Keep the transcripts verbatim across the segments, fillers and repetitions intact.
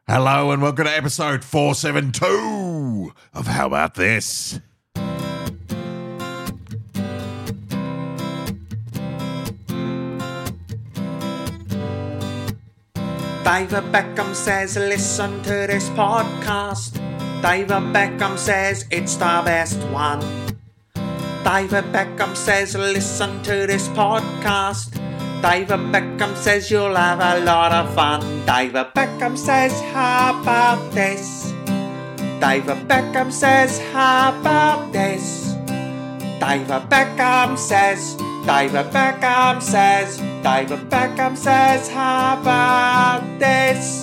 Hello and welcome to episode four seventy-two of How About This? David Beckham says listen to this podcast. David Beckham says it's the best one. David Beckham says listen to this podcast. David Beckham says you'll have a lot of fun. David Beckham says how about this? David Beckham says how about this? David Beckham says, David Beckham says, David Beckham says how about this?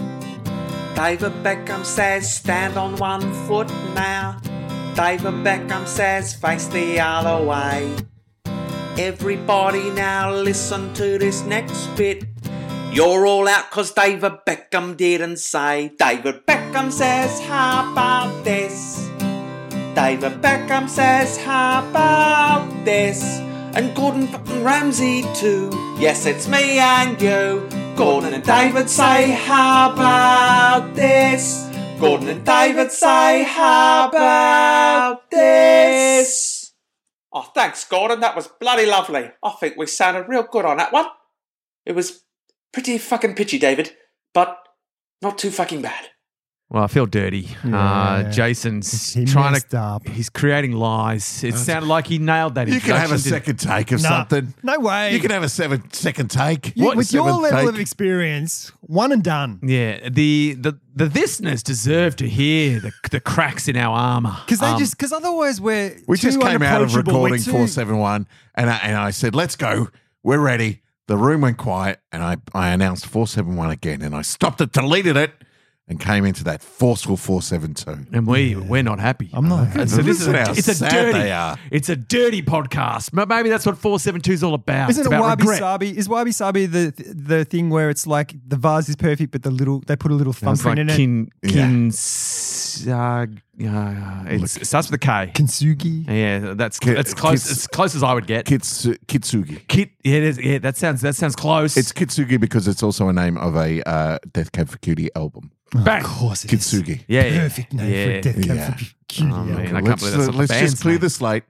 David Beckham says stand on one foot now. David Beckham says face the other way. Everybody now listen to this next bit. You're all out cause David Beckham didn't say. David Beckham says how about this? David Beckham says how about this? And Gordon fucking Ramsay too. Yes, it's me and you. Gordon and David say how about this? Gordon and David say how about this? Oh, thanks, Gordon. That was bloody lovely. I think we sounded real good on that one. It was pretty fucking pitchy, David, but not too fucking bad. Well, I feel dirty. Yeah. Uh, Jason's He trying messed to. up. He's creating lies. It sounded like he nailed that. You can have a introduction, didn't- second take of Nah, something. no way. You can have a seven second take. You- What, with your seventh level take? of experience, one and done. Yeah, the the the listeners deserve to hear the the cracks in our armor Because they Um, just because otherwise we're We too just came out of unapproachable. We're recording too- four seventy-one and I, and I said, let's go. We're ready. The room went quiet and I, I announced four seventy-one again and I stopped it, deleted it, and came into that forceful four seventy-two. and we we're not happy. I'm not And so this is Listen a, how it's a sad dirty. they are. It's a dirty podcast. But maybe that's what four seventy-two is all about. Isn't it's it about wabi regret. sabi? Is wabi sabi the the thing where it's like the vase is perfect, but the little they put a little Sounds thumbprint like in it? kin, kin, s- uh, uh, it's, it starts with a K. Kintsugi. Yeah, that's Ki- that's close. kits- As close as I would get. Kitsu, Kitsugi. Kit, yeah, it is, yeah, that sounds that sounds close. It's Kitsugi because it's also a name of a uh, Death Cab for Cutie album. bang. Of course, it is. Kitsugi. Yeah, yeah. Perfect name for Yeah. a death cab Yeah. for cutie. Oh, man, I album. can't Let's, believe that's uh, what let's the just band's clear name. the slate.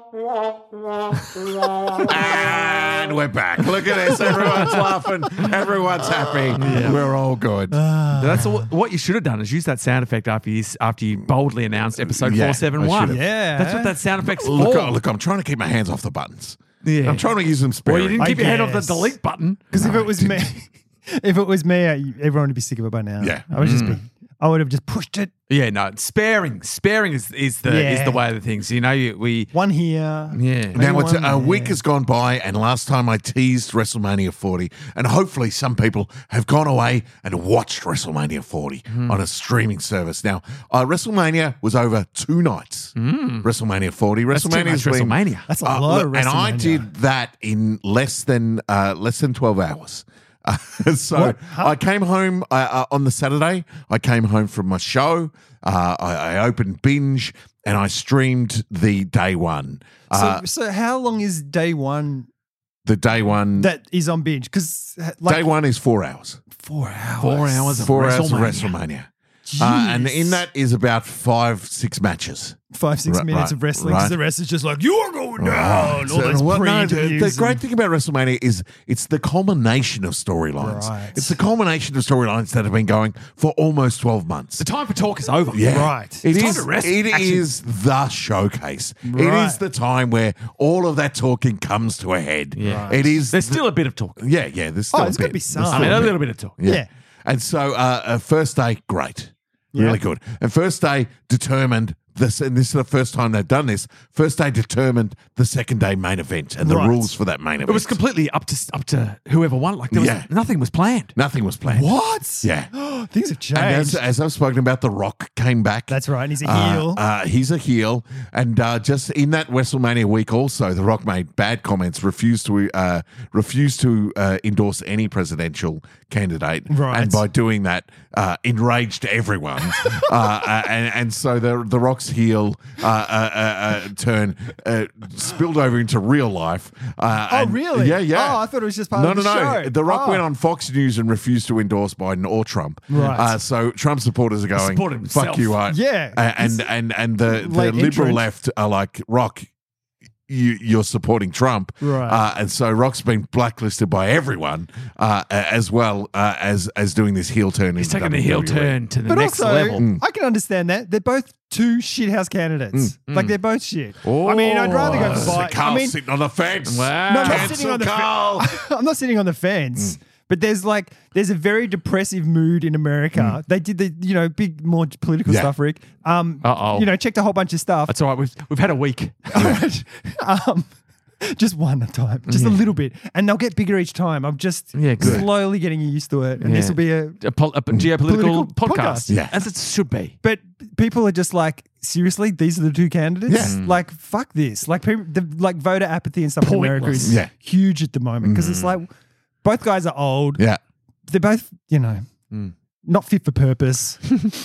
And we're back. Look at this. Everyone's laughing. Everyone's happy. We're all good. That's all, what you should have done is use that sound effect after you after you boldly announced episode Yeah, four seven one. I should have. Yeah. that's what that sound effect's look, for. oh, look, I'm trying to keep my hands off the buttons. Yeah. I'm trying to use them well, sparingly. you didn't I keep your hand off the guess. delete button. Because if No, it was I me, if it was me, I- everyone would be sick of it by now. Yeah. I would just be. I would have just pushed it. Yeah, no, sparing, sparing is is the is Yeah. the way of the things. You know, you, we One here. yeah. Now, it's, Anyone? a week Yeah. has gone by, and last time I teased WrestleMania forty, and hopefully some people have gone away and watched WrestleMania forty Hmm. on a streaming service. Now, uh, WrestleMania was over two nights. WrestleMania forty. Hmm. That's too much WrestleMania's been- WrestleMania. That's a Uh, lot look, of and I WrestleMania. did that in less than uh, less than twelve hours. Uh, so What? How- I came home uh, uh, on the Saturday. I came home from my show. Uh, I, I opened Binge and I streamed the day one. Uh, So, so how long is day one the day one. that is on binge? Because like day one is four hours. four hours. Four hours of Four hours of WrestleMania. WrestleMania. Uh, and Jeez. in that is about five, six matches. five six Right, minutes right, of wrestling. Because right. the rest is just like you're going down. Right. All those So what- no, the, pre-interviews. the and- great thing about WrestleMania is it's the culmination of storylines. Right. It's the culmination of storylines that have been going for almost twelve months. The time for talk is over. Yeah. Right. It It's time is. to rest. It Action. is the showcase. It Right. is the time where all of that talking comes to a head. Yeah. It is. There's the- still a bit of talk. yeah, yeah. There's still Oh, a there's bit. gotta be There's some. still I mean, a a bit. little bit of talk. Yeah. Yeah. And so, uh, uh, first day, great. Really Yeah. good. And first day determined this, and this is the first time they've done this. First day determined the second day main event and the Right. rules for that main event. It was completely up to up to whoever won. Like there was Yeah. nothing was planned. Nothing was planned. What? Yeah. Things have changed. And as, as I've spoken about, The Rock came back. That's right. And he's a Uh, heel. Uh, he's a heel. And uh, just in that WrestleMania week also, The Rock made bad comments, refused to uh, refused to uh, endorse any presidential candidate. Right. And by doing that, uh, enraged everyone. uh, uh, and, and so the, the Rock's heel uh, uh, uh, uh, turn uh, spilled over into real life. Uh, Oh, and- really? Yeah, yeah. Oh, I thought it was just part no, of the no, no. show. The Rock Oh. went on Fox News and refused to endorse Biden or Trump. Right. Uh, so Trump supporters are going, supported himself. fuck you, right? Yeah. Uh, and, and, and the, the Late liberal entrant. left are like, Rock, you, you're supporting Trump. Right. Uh, and so Rock's been blacklisted by everyone uh, as well uh, as as doing this heel turn. He's into taking the heel W W E. turn to the But next also, level. I can understand that. They're both two shithouse candidates. Mm. Like, they're both shit. I mean, I'd rather go Oh, for so Biden. Carl's I mean, sitting on the fence. Wow. No, I'm not Cancel sitting on the fe- Carl. I'm not sitting on the fence. But there's like there's a very depressive mood in America. They did the you know big more political Yeah. stuff, Rick. Um, Uh-oh. you know, checked a whole bunch of stuff. That's all right. We've, we've had a week. um, just one at a time, just a little bit, and they'll get bigger each time. I'm just Yeah, good. slowly getting used to it, and this Yeah. will be a. A, pol- a geopolitical Political podcast. podcast. Yeah. As it should be. But people are just like, seriously, these are the two candidates. Yeah. Like, fuck this. Like, people, the, like voter apathy and stuff in America Pointless. is Yeah. huge at the moment because it's like both guys are old. Yeah. They're both, you know, not fit for purpose.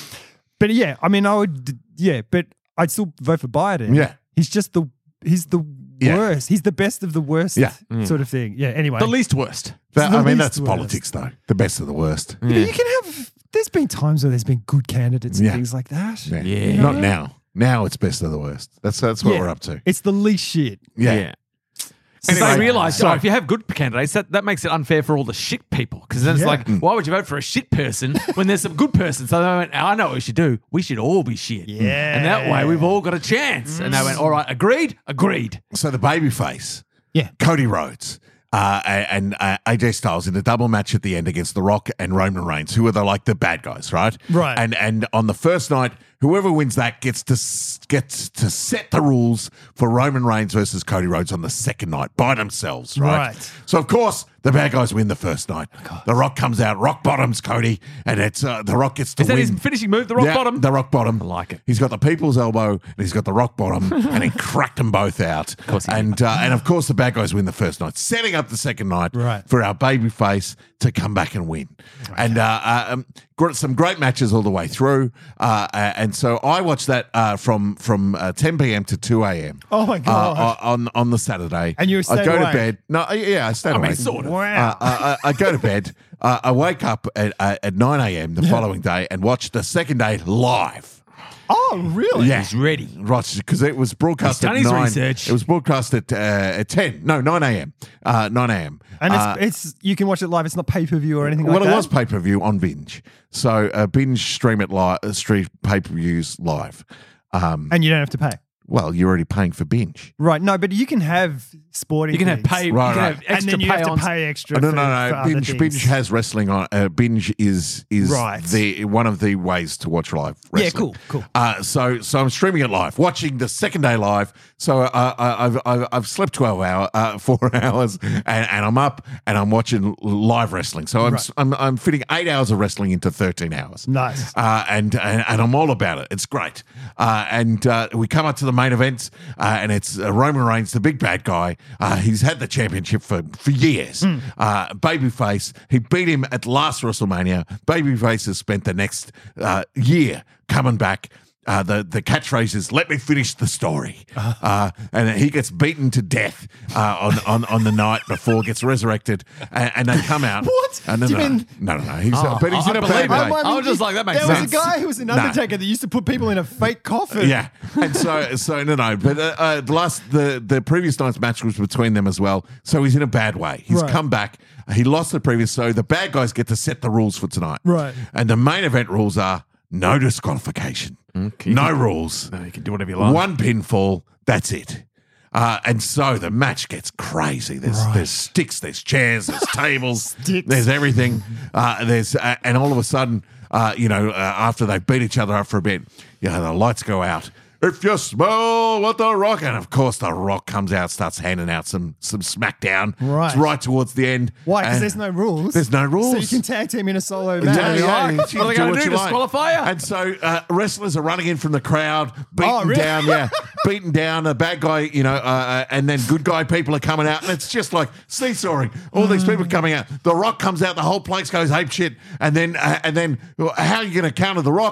But yeah, I mean, I would, yeah, but I'd still vote for Biden. Yeah. He's just the, he's the Yeah. worst. He's the best of the worst Yeah. sort of thing. Yeah, anyway. The least worst. That- the I mean, least that's worst. politics, though. The best of the worst. But you can have, there's been times where there's been good candidates and Yeah. things like that. Yeah. Yeah. Not now. Now it's best of the worst. That's that's what Yeah. we're up to. It's the least shit. Yeah. Because Anyway, they realise, so- oh, if you have good candidates, that, that makes it unfair for all the shit people. Because then it's Yeah. like, why would you vote for a shit person when there's some good person? So they went, I know what we should do. We should all be shit. Yeah. And that way we've all got a chance. And they went, all right, agreed? Agreed. So the babyface, Yeah. Cody Rhodes, uh, and uh, A J Styles in a double match at the end against The Rock and Roman Reigns, who are the like the bad guys, right? Right. And and on the first night, whoever wins that gets to s- gets to set the rules for Roman Reigns versus Cody Rhodes on the second night by themselves, right? Right. So of course the bad guys win the first night. The Rock comes out, Rock bottoms Cody, and it's uh, the Rock gets to Is that win. his finishing move, the rock Yeah, bottom? The rock bottom. I like it. He's got the people's elbow and he's got the rock bottom, and he cracked them both out. Of course he and uh, and of course the bad guys win the first night, setting up the second night Right. for our baby face to come back and win. And uh, uh, um, gr- some great matches all the way through. Uh, uh, and so I watched that uh, from from uh, ten p.m. to two a.m. Oh my God. Uh, on on the Saturday. And you I stayed go to awake? bed. No, uh, yeah, I stayed I mean, awake. sort of. Wow. Uh, I, I I go to bed. Uh, I wake up at, uh, at nine a.m. the following day and watch the second day live. Oh, really? Yeah, He's ready. right, because it was broadcast He's at done his nine. research. It was broadcast at uh, at ten. No, nine a.m. Uh, nine a.m. And it's, Uh, it's you can watch it live. It's not pay per view or anything well, like it that. was pay per view on Binge. So uh, Binge stream it live, uh, stream pay per views live. Um, and you don't have to pay. well, you're already paying for Binge. Right. No, but you can have sporting. You can have things. pay, Right, you can right. have extra and then you pay have on. to pay extra. Oh, no, for, no, for no. other Binge, things. Binge has wrestling on. Uh, Binge is is Right. the one of the ways to watch live wrestling. Yeah, cool, cool. Uh, so so I'm streaming it live, watching the second day live. So uh, I, I've, I've I've slept twelve hours, uh, four hours, and, and I'm up and I'm watching live wrestling. So I'm Right. I'm, I'm fitting eight hours of wrestling into thirteen hours. Nice. Uh, and, and and I'm all about it. It's great. Uh, and uh, we come up to the main event, uh, and it's uh, Roman Reigns, the big bad guy. Uh, he's had the championship for for years. Hmm. Uh, Babyface, he beat him at last WrestleMania. Babyface has spent the next uh, year coming back. Uh, the the catchphrase is "Let me finish the story," uh, and he gets beaten to death uh, on, on on the night before gets resurrected, and, and they come out. What? Uh, no, Do you no, mean- no, no, no. He's uh, but he's I in a believe bad it. way. I was just like, that makes there sense. was a guy who was an No. undertaker that used to put people in a fake coffin. Yeah, and so so no no, but uh, uh, the last the the previous night's match was between them as well. So he's in a bad way. He's Right. come back. He lost the previous. So the bad guys get to set the rules for tonight. Right. And the main event rules are no disqualification, no rules, No, you can do whatever you like. one pinfall. That's it. Uh, and so the match gets crazy. There's there's sticks, there's chairs, there's tables, Sticks. there's everything. Uh, there's uh, and all of a sudden, uh, you know, uh, after they beat each other up for a bit, you know, the lights go out. If you smell what the Rock, and of course the Rock comes out, starts handing out some some smackdown. Right. It's right towards the end. Why? Because And- there's no rules. There's no rules. So you can tag team in a solo match. Yeah, yeah, you What can are they do gonna what do, you like. disqualify you? And so uh, wrestlers are running in from the crowd, beating Oh, really? down, yeah, beating down a bad guy, you know, uh, uh, and then good guy people are coming out, and it's just like seesawing. All these people coming out. The Rock comes out, the whole place goes ape shit, and then uh, and then well, how are you going to counter the Rock?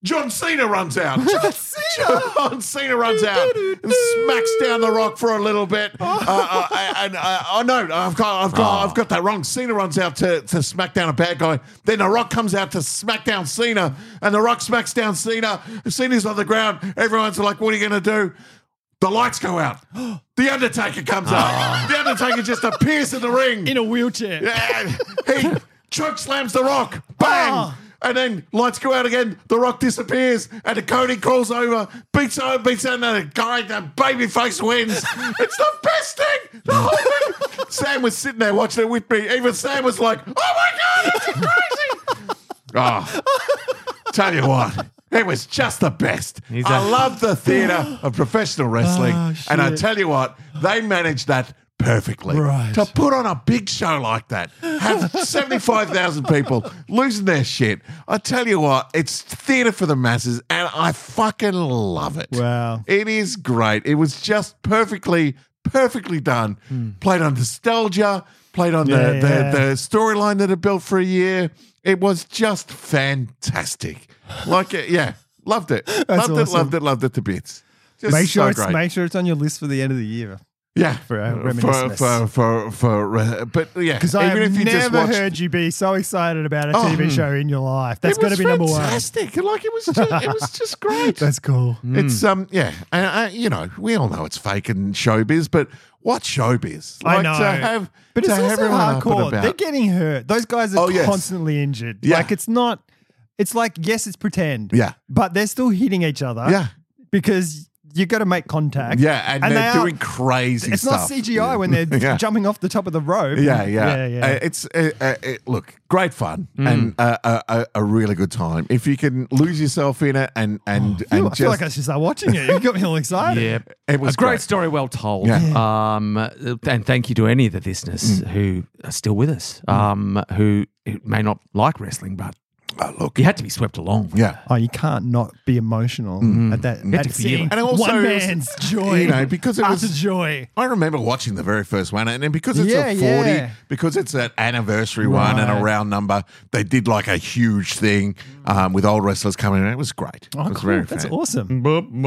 John Cena runs out. John Cena, John Cena runs out and smacks down the Rock for a little bit. Uh, uh, and uh, oh no, I've got, I've got, Oh. I've got that wrong. Cena runs out to, to smack down a bad guy. Then the Rock comes out to smack down Cena, and the Rock smacks down Cena. Cena's on the ground. Everyone's like, "What are you going to do?" The lights go out. The Undertaker comes out. The Undertaker just appears in the ring. In a wheelchair. Yeah, he choke slams the Rock. Bang! Ah. And then lights go out again. The Rock disappears, and the Cody crawls over, beats over, beats out the guy. The babyface wins. It's the best thing. The whole thing. Sam was sitting there watching it with me. Even Sam was like, "Oh my god, it's crazy!" Oh, tell you what. It was just the best. He's I a- love the theatre of professional wrestling. Oh, and I shit. tell you what, they managed that perfectly. Right. To put on a big show like that, have seventy-five thousand people losing their shit. I tell you what, it's theatre for the masses, and I fucking love it. Wow. It is great. It was just perfectly, perfectly done. Played on nostalgia, played on Yeah, the, the, yeah. the storyline that it built for a year. It was just fantastic. Like, it, yeah, loved it. loved it, awesome. loved it, loved it to bits. Just Make sure so it's great. make sure it's on your list for the end of the year. Yeah, For, uh, for reminiscence. for for, for uh, but yeah, Because I even have if you just never watched, heard you be so excited about a Oh, T V hmm. show in your life. That's it got to was be number one. fantastic. Like it was, just, it was just great. That's cool. It's um yeah, and uh, you know we all know it's fake and showbiz, but what showbiz? Like I know. to have, But to it's have also everyone up and hardcore. about. They're getting hurt. Those guys are Oh, yes. constantly injured. Yeah. Like it's not. It's like yes, it's pretend. Yeah. but they're still hitting each other. Yeah. because you got to make contact. Yeah, and, And they're they are- doing crazy It's stuff. not C G I when they're Yeah. jumping off the top of the rope. Yeah, yeah, yeah, yeah. Uh, it's uh, uh, it, look, great fun and uh, a, a, a really good time. If you can lose yourself in it and and Phew, and I just feel like I should start watching it. You got me all excited. Yeah, It was a great, great. story, well told. Yeah. Um, and thank you to any of the listeners who are still with us, um, who may not like wrestling, but oh, look, you had to be swept along. yeah. Oh, you can't not be emotional at that. Had At to feel seeing it. And also one it was- man's joy. you know, because it utter was- joy. I remember watching the very first one, and then because it's Yeah, a forty, yeah. because it's an anniversary one and a Right. round number, they did like a huge thing um, with old wrestlers coming in. It was great. Oh, it was cool. very That's fan. awesome.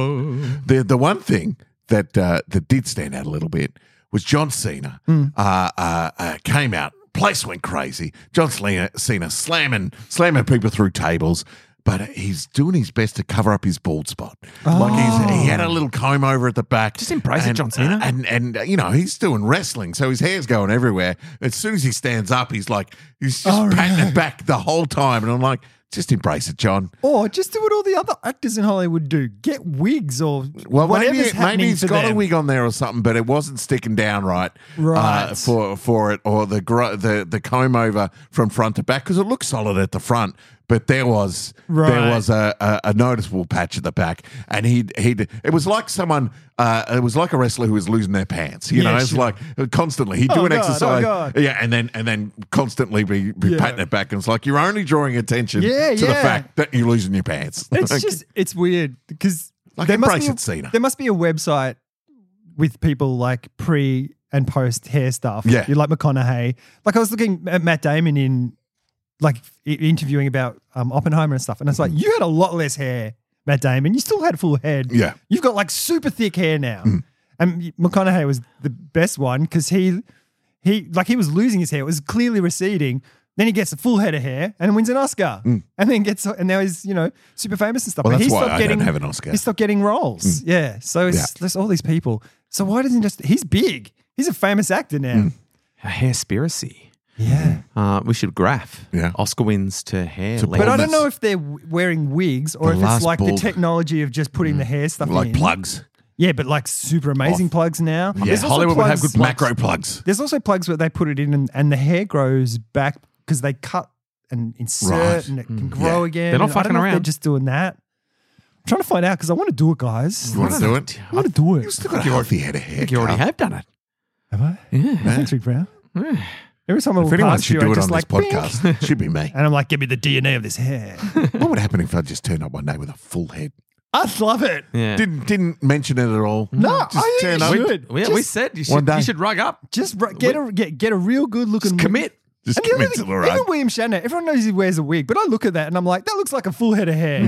The the one thing that uh, that did stand out a little bit was John Cena Hmm. uh, uh, uh, came out. Place went crazy. John Cena, Cena slamming slamming people through tables. But he's doing his best to cover up his bald spot. Like he's, he had a little comb over at the back. Just embrace it, and, John Cena. uh, and and uh, you know he's doing wrestling, so his hair's going everywhere. As soon as he stands up, he's like he's just Oh, patting really? it back the whole time. And I'm like, just embrace it, John. Or just do what all the other actors in Hollywood do. Get wigs or Well, whatever's maybe happening maybe he's for got a them. wig on there or something, but it wasn't sticking down right, Right. uh, for for it, or the gro- the the comb over from front to back because it looked solid at the front, but there was there Right. was a, a, a noticeable patch at the back, and he he it was like someone uh, it was like a wrestler who was losing their pants. You Yeah, know, it's sure. like constantly he'd do Oh, an God, oh, exercise, God. yeah, and then and then constantly be, be Yeah. patting it back, and it's like you're only drawing attention Yeah, to the yeah. fact that you're losing your pants. It's Like, just it's weird because Like, there must embrace be a, it, Cena. there must be a website with people like pre and post hair stuff. Yeah. You like McConaughey. Like I was looking at Matt Damon in like i- interviewing about um, Oppenheimer and stuff, and it's like you had a lot less hair, Matt Damon. You still had full head. Yeah. You've got like super thick hair now. And McConaughey was the best one because he he like he was losing his hair. It was clearly receding. Then he gets a full head of hair and wins an Oscar, and then gets and now he's you know super famous and stuff. Well, But that's he why stopped I getting don't have an Oscar. He stopped getting roles. Yeah, so it's Yeah. there's all these people. So why doesn't he just? He's big. He's a famous actor now. A hairspiracy. Yeah, Uh, we should graph. Yeah. Oscar wins to hair. To length. but I don't Baldness. know if they're w- wearing wigs or The if last it's like bald- the technology of just putting the hair stuff like in. plugs. Yeah, but like super amazing plugs now. Yeah, There's also Hollywood would have plugs- good plugs. Macro plugs. There's also plugs where they put it in and, and the hair grows back because they cut and insert Right. and it can grow Yeah. again. They're not I don't fucking know if around. They're just doing that. I'm trying to find out because I want to do it, guys. You want to do it? I want to do it. You've still got a healthy head of hair. I think you already Carl. have done it. Have I? Yeah. Thanks, Rick Brown. Every time I If walk anyone past should you, do I it just on like this "Bing." podcast, it should be me. and I'm like, give me the D N A of this hair. What would happen if I just turned up one day with a full head? I'd love it. Yeah. Didn't didn't mention it at all. No, just I think turn you up. should. We, Just- we said you One should, day. you should rug up. Just r- get a get, get a real good looking Just commit. Just And the other commit to thing, the rug. even William Shatner, everyone knows he wears a wig, but I look at that and I'm like, that looks like a full head of hair.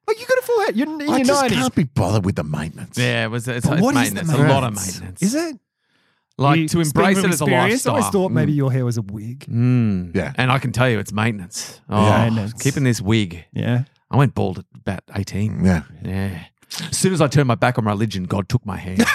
Oh, you got a full head. You're in I your just nineties. can't be bothered with the maintenance. Yeah, it was, it's, But it's what is the maintenance. A lot of maintenance? maintenance. Is it? Like You to speak embrace from it as a experience? I always lifestyle. thought maybe your hair was a wig. Mm. Yeah. And I can tell you it's maintenance. Oh, Yeah. Maintenance. keeping this wig. Yeah. I went bald at about eighteen. Yeah. Yeah. As soon as I turned my back on religion, God took my hair.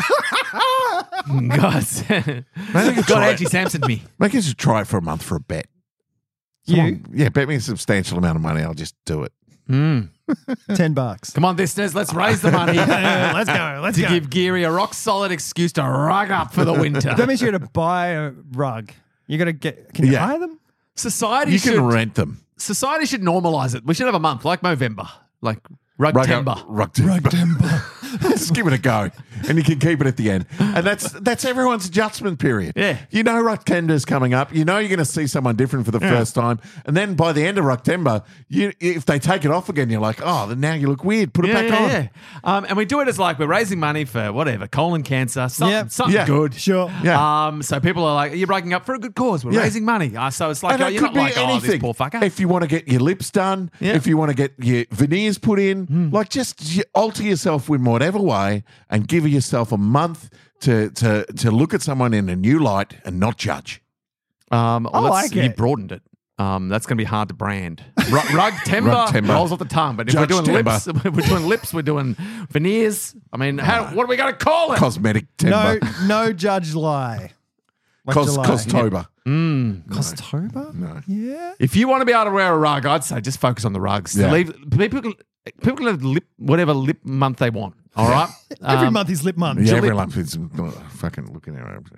God, God Angie Sampson me. Maybe you should try it for a month for a bet. You? Someone- yeah, bet me a substantial amount of money. I'll just do it. Mm. Ten bucks. Come on, listeners, let's raise the money let's go. Let's to go. give Geary a rock solid excuse to rug up for the winter. That means you got to buy a rug. You got to get. Can you Yeah. hire them? Society You should can rent them. society should normalize it. We should have a month like Movember, like rug Rug timber. Rug timber. Just give it a go, and you can keep it at the end. And that's that's everyone's adjustment period. Yeah. You know Rucktember's coming up. You know you're going to see someone different for the first time. And then by the end of Rucktember, you if they take it off again, you're like, oh, then now you look weird. Put it Yeah, back yeah, on. yeah. Um, and we do it as like we're raising money for whatever, colon cancer, something, Yep. something Yeah. good. Sure. Yeah. Um, so people are like, you're breaking up for a good cause. We're Yeah. raising money. Uh, so it's like, And oh, it you're could not be like, oh, this anything. poor fucker. If you want to get your lips done, Yeah. if you want to get your veneers put in, Hmm. like just y- alter yourself in whatever way and give yourself a month to to to look at someone in a new light and not judge. um, I let's- like You it. broadened it. Um, that's going to be hard to brand. Rug, rug timber Rug timber. rolls off the tongue. But if Judge we're doing timber. lips, we're doing lips, we're doing veneers. I mean, how, what are we going to call it? Cosmetic No, timber. no judge lie. Like Cos, July. Costober. Mm. Costober? No. Yeah. If you want to be able to wear a rug, I'd say just focus on the rugs. Yeah. Leave, people, can- people can have lip, whatever lip month they want. All right. Every Um, month is lip month. Yeah, Julie- everyone is fucking looking at it.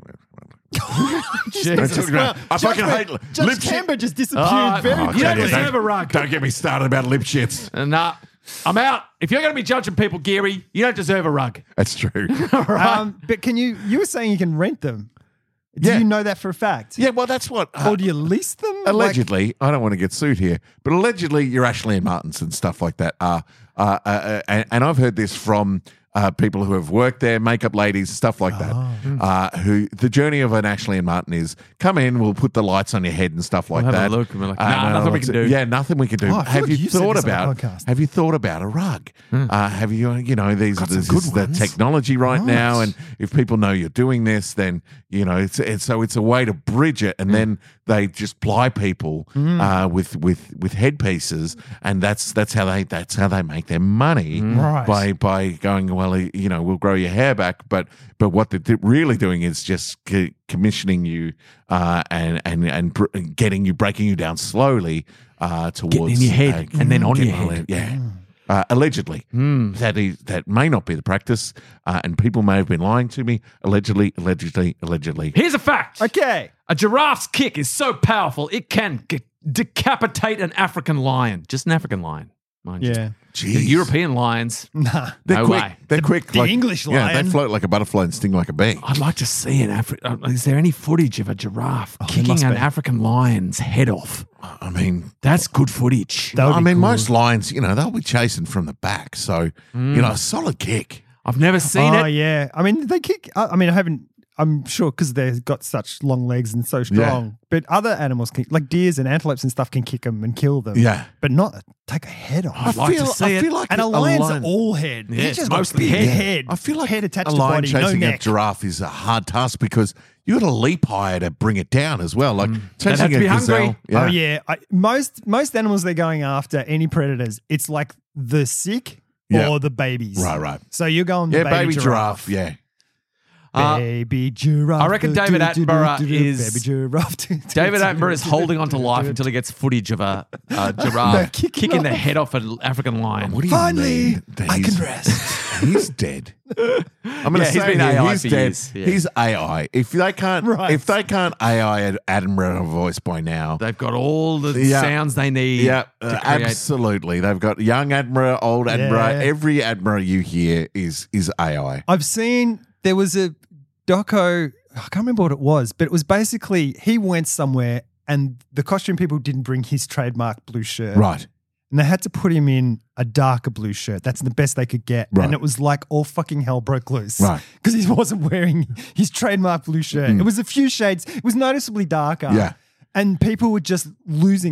Jesus. Well, I Judge, fucking hate Judge lip shit. Timber just disappeared Oh, very oh, quickly. you don't yeah, deserve a rug. Don't get me started about lip shits. Nah, I'm out. If you're going to be judging people, Geary, you don't deserve a rug. That's true. All right. Um, but can you? You were saying you can rent them. Do Yeah. you know that for a fact? Yeah, well, that's what. uh, Or do you lease them? Like- allegedly, I don't want to get sued here, but allegedly, your Ashley and Martins and stuff like that are, uh, uh, uh, and, and I've heard this from uh, people who have worked there, makeup ladies, stuff like that. Oh. Uh, who the journey of an Ashley and Martin is come in, we'll put the lights on your head and stuff like We'll that. have a look and we're like, Uh, nah, and nothing we I'll can say- do. Yeah, nothing we can do. Oh, I feel have like you you've said thought this on the about? podcast. Have you thought about a rug? Uh, have you? You know, these Got some this good is the ones. technology right Right. now, and if people know you're doing this, then you know it's, it's so it's a way to bridge it, and Mm. then they just ply people uh, with with with headpieces, and that's that's how they that's how they make their money Mm. Right. by by going well, you know, we'll grow your hair back, but but what they're di- really doing is just c- commissioning you uh, and and and br- getting you breaking you down slowly uh, towards in your head uh, and then on getting your all head. in- yeah. Uh, allegedly, Mm. that is that may not be the practice, uh, and people may have been lying to me. Allegedly, allegedly, allegedly. Here's a fact. Okay. A giraffe's kick is so powerful, it can g- decapitate an African lion. Just an African lion, mind you. Yeah. Jeez. The European lions, Nah. They're no quick. way. They're quick. the English Yeah, lion. they float like a butterfly and sting like a bee. I'd like to see an African. Is there any footage of a giraffe there kicking must an be. African lion's head off? I mean, That's good footage. That would I be mean, cool. most lions, you know, they'll be chasing from the back, so you know, a solid kick. I've never seen oh it. yeah. I mean, they kick. I I mean, I haven't. I'm sure because they've got such long legs and so strong. But other animals can, like deers and antelopes and stuff, can kick them and kill them. Yeah. But not take a head off. I'd like to see I it. feel like and a a lion's lion- all head. Yeah, He's it's just got a mostly big head. head. I feel like head attached a to lion body, no chasing a neck. giraffe is a hard task because you got to leap higher to bring it down as well. Like They'd have chasing to a be gazelle. hungry. Oh yeah, I, most most animals they're going after any predators. It's like the sick Yeah. or the babies. Right, right. So you're going the Yeah, baby, baby giraffe. Yeah. Uh, Baby giraffe. I reckon David Attenborough is- baby giraffe. David Attenborough is holding on to life until he gets footage of a, a giraffe Kicking kicking the off. head off an African lion. What do you Finally, mean that I he's- can rest. He's dead. I'm going to Yeah, say he's been here, A I he's for dead. years. Yeah. He's A I. If they can't, Right. if they can't A I at Attenborough voice by now, They've got all the Yeah. sounds they need. yeah, to uh, create. absolutely. They've got young Attenborough, old Attenborough. Yeah. Every Attenborough you hear is is A I. I've seen there was a doco. I can't remember what it was, but it was basically he went somewhere and the costume people didn't bring his trademark blue shirt. Right. And they had to put him in a darker blue shirt. That's the best they could get. Right. And it was like all fucking hell broke loose. Right. Because he wasn't wearing his trademark blue shirt. It was a few shades. It was noticeably darker. Yeah. And people were just losing it.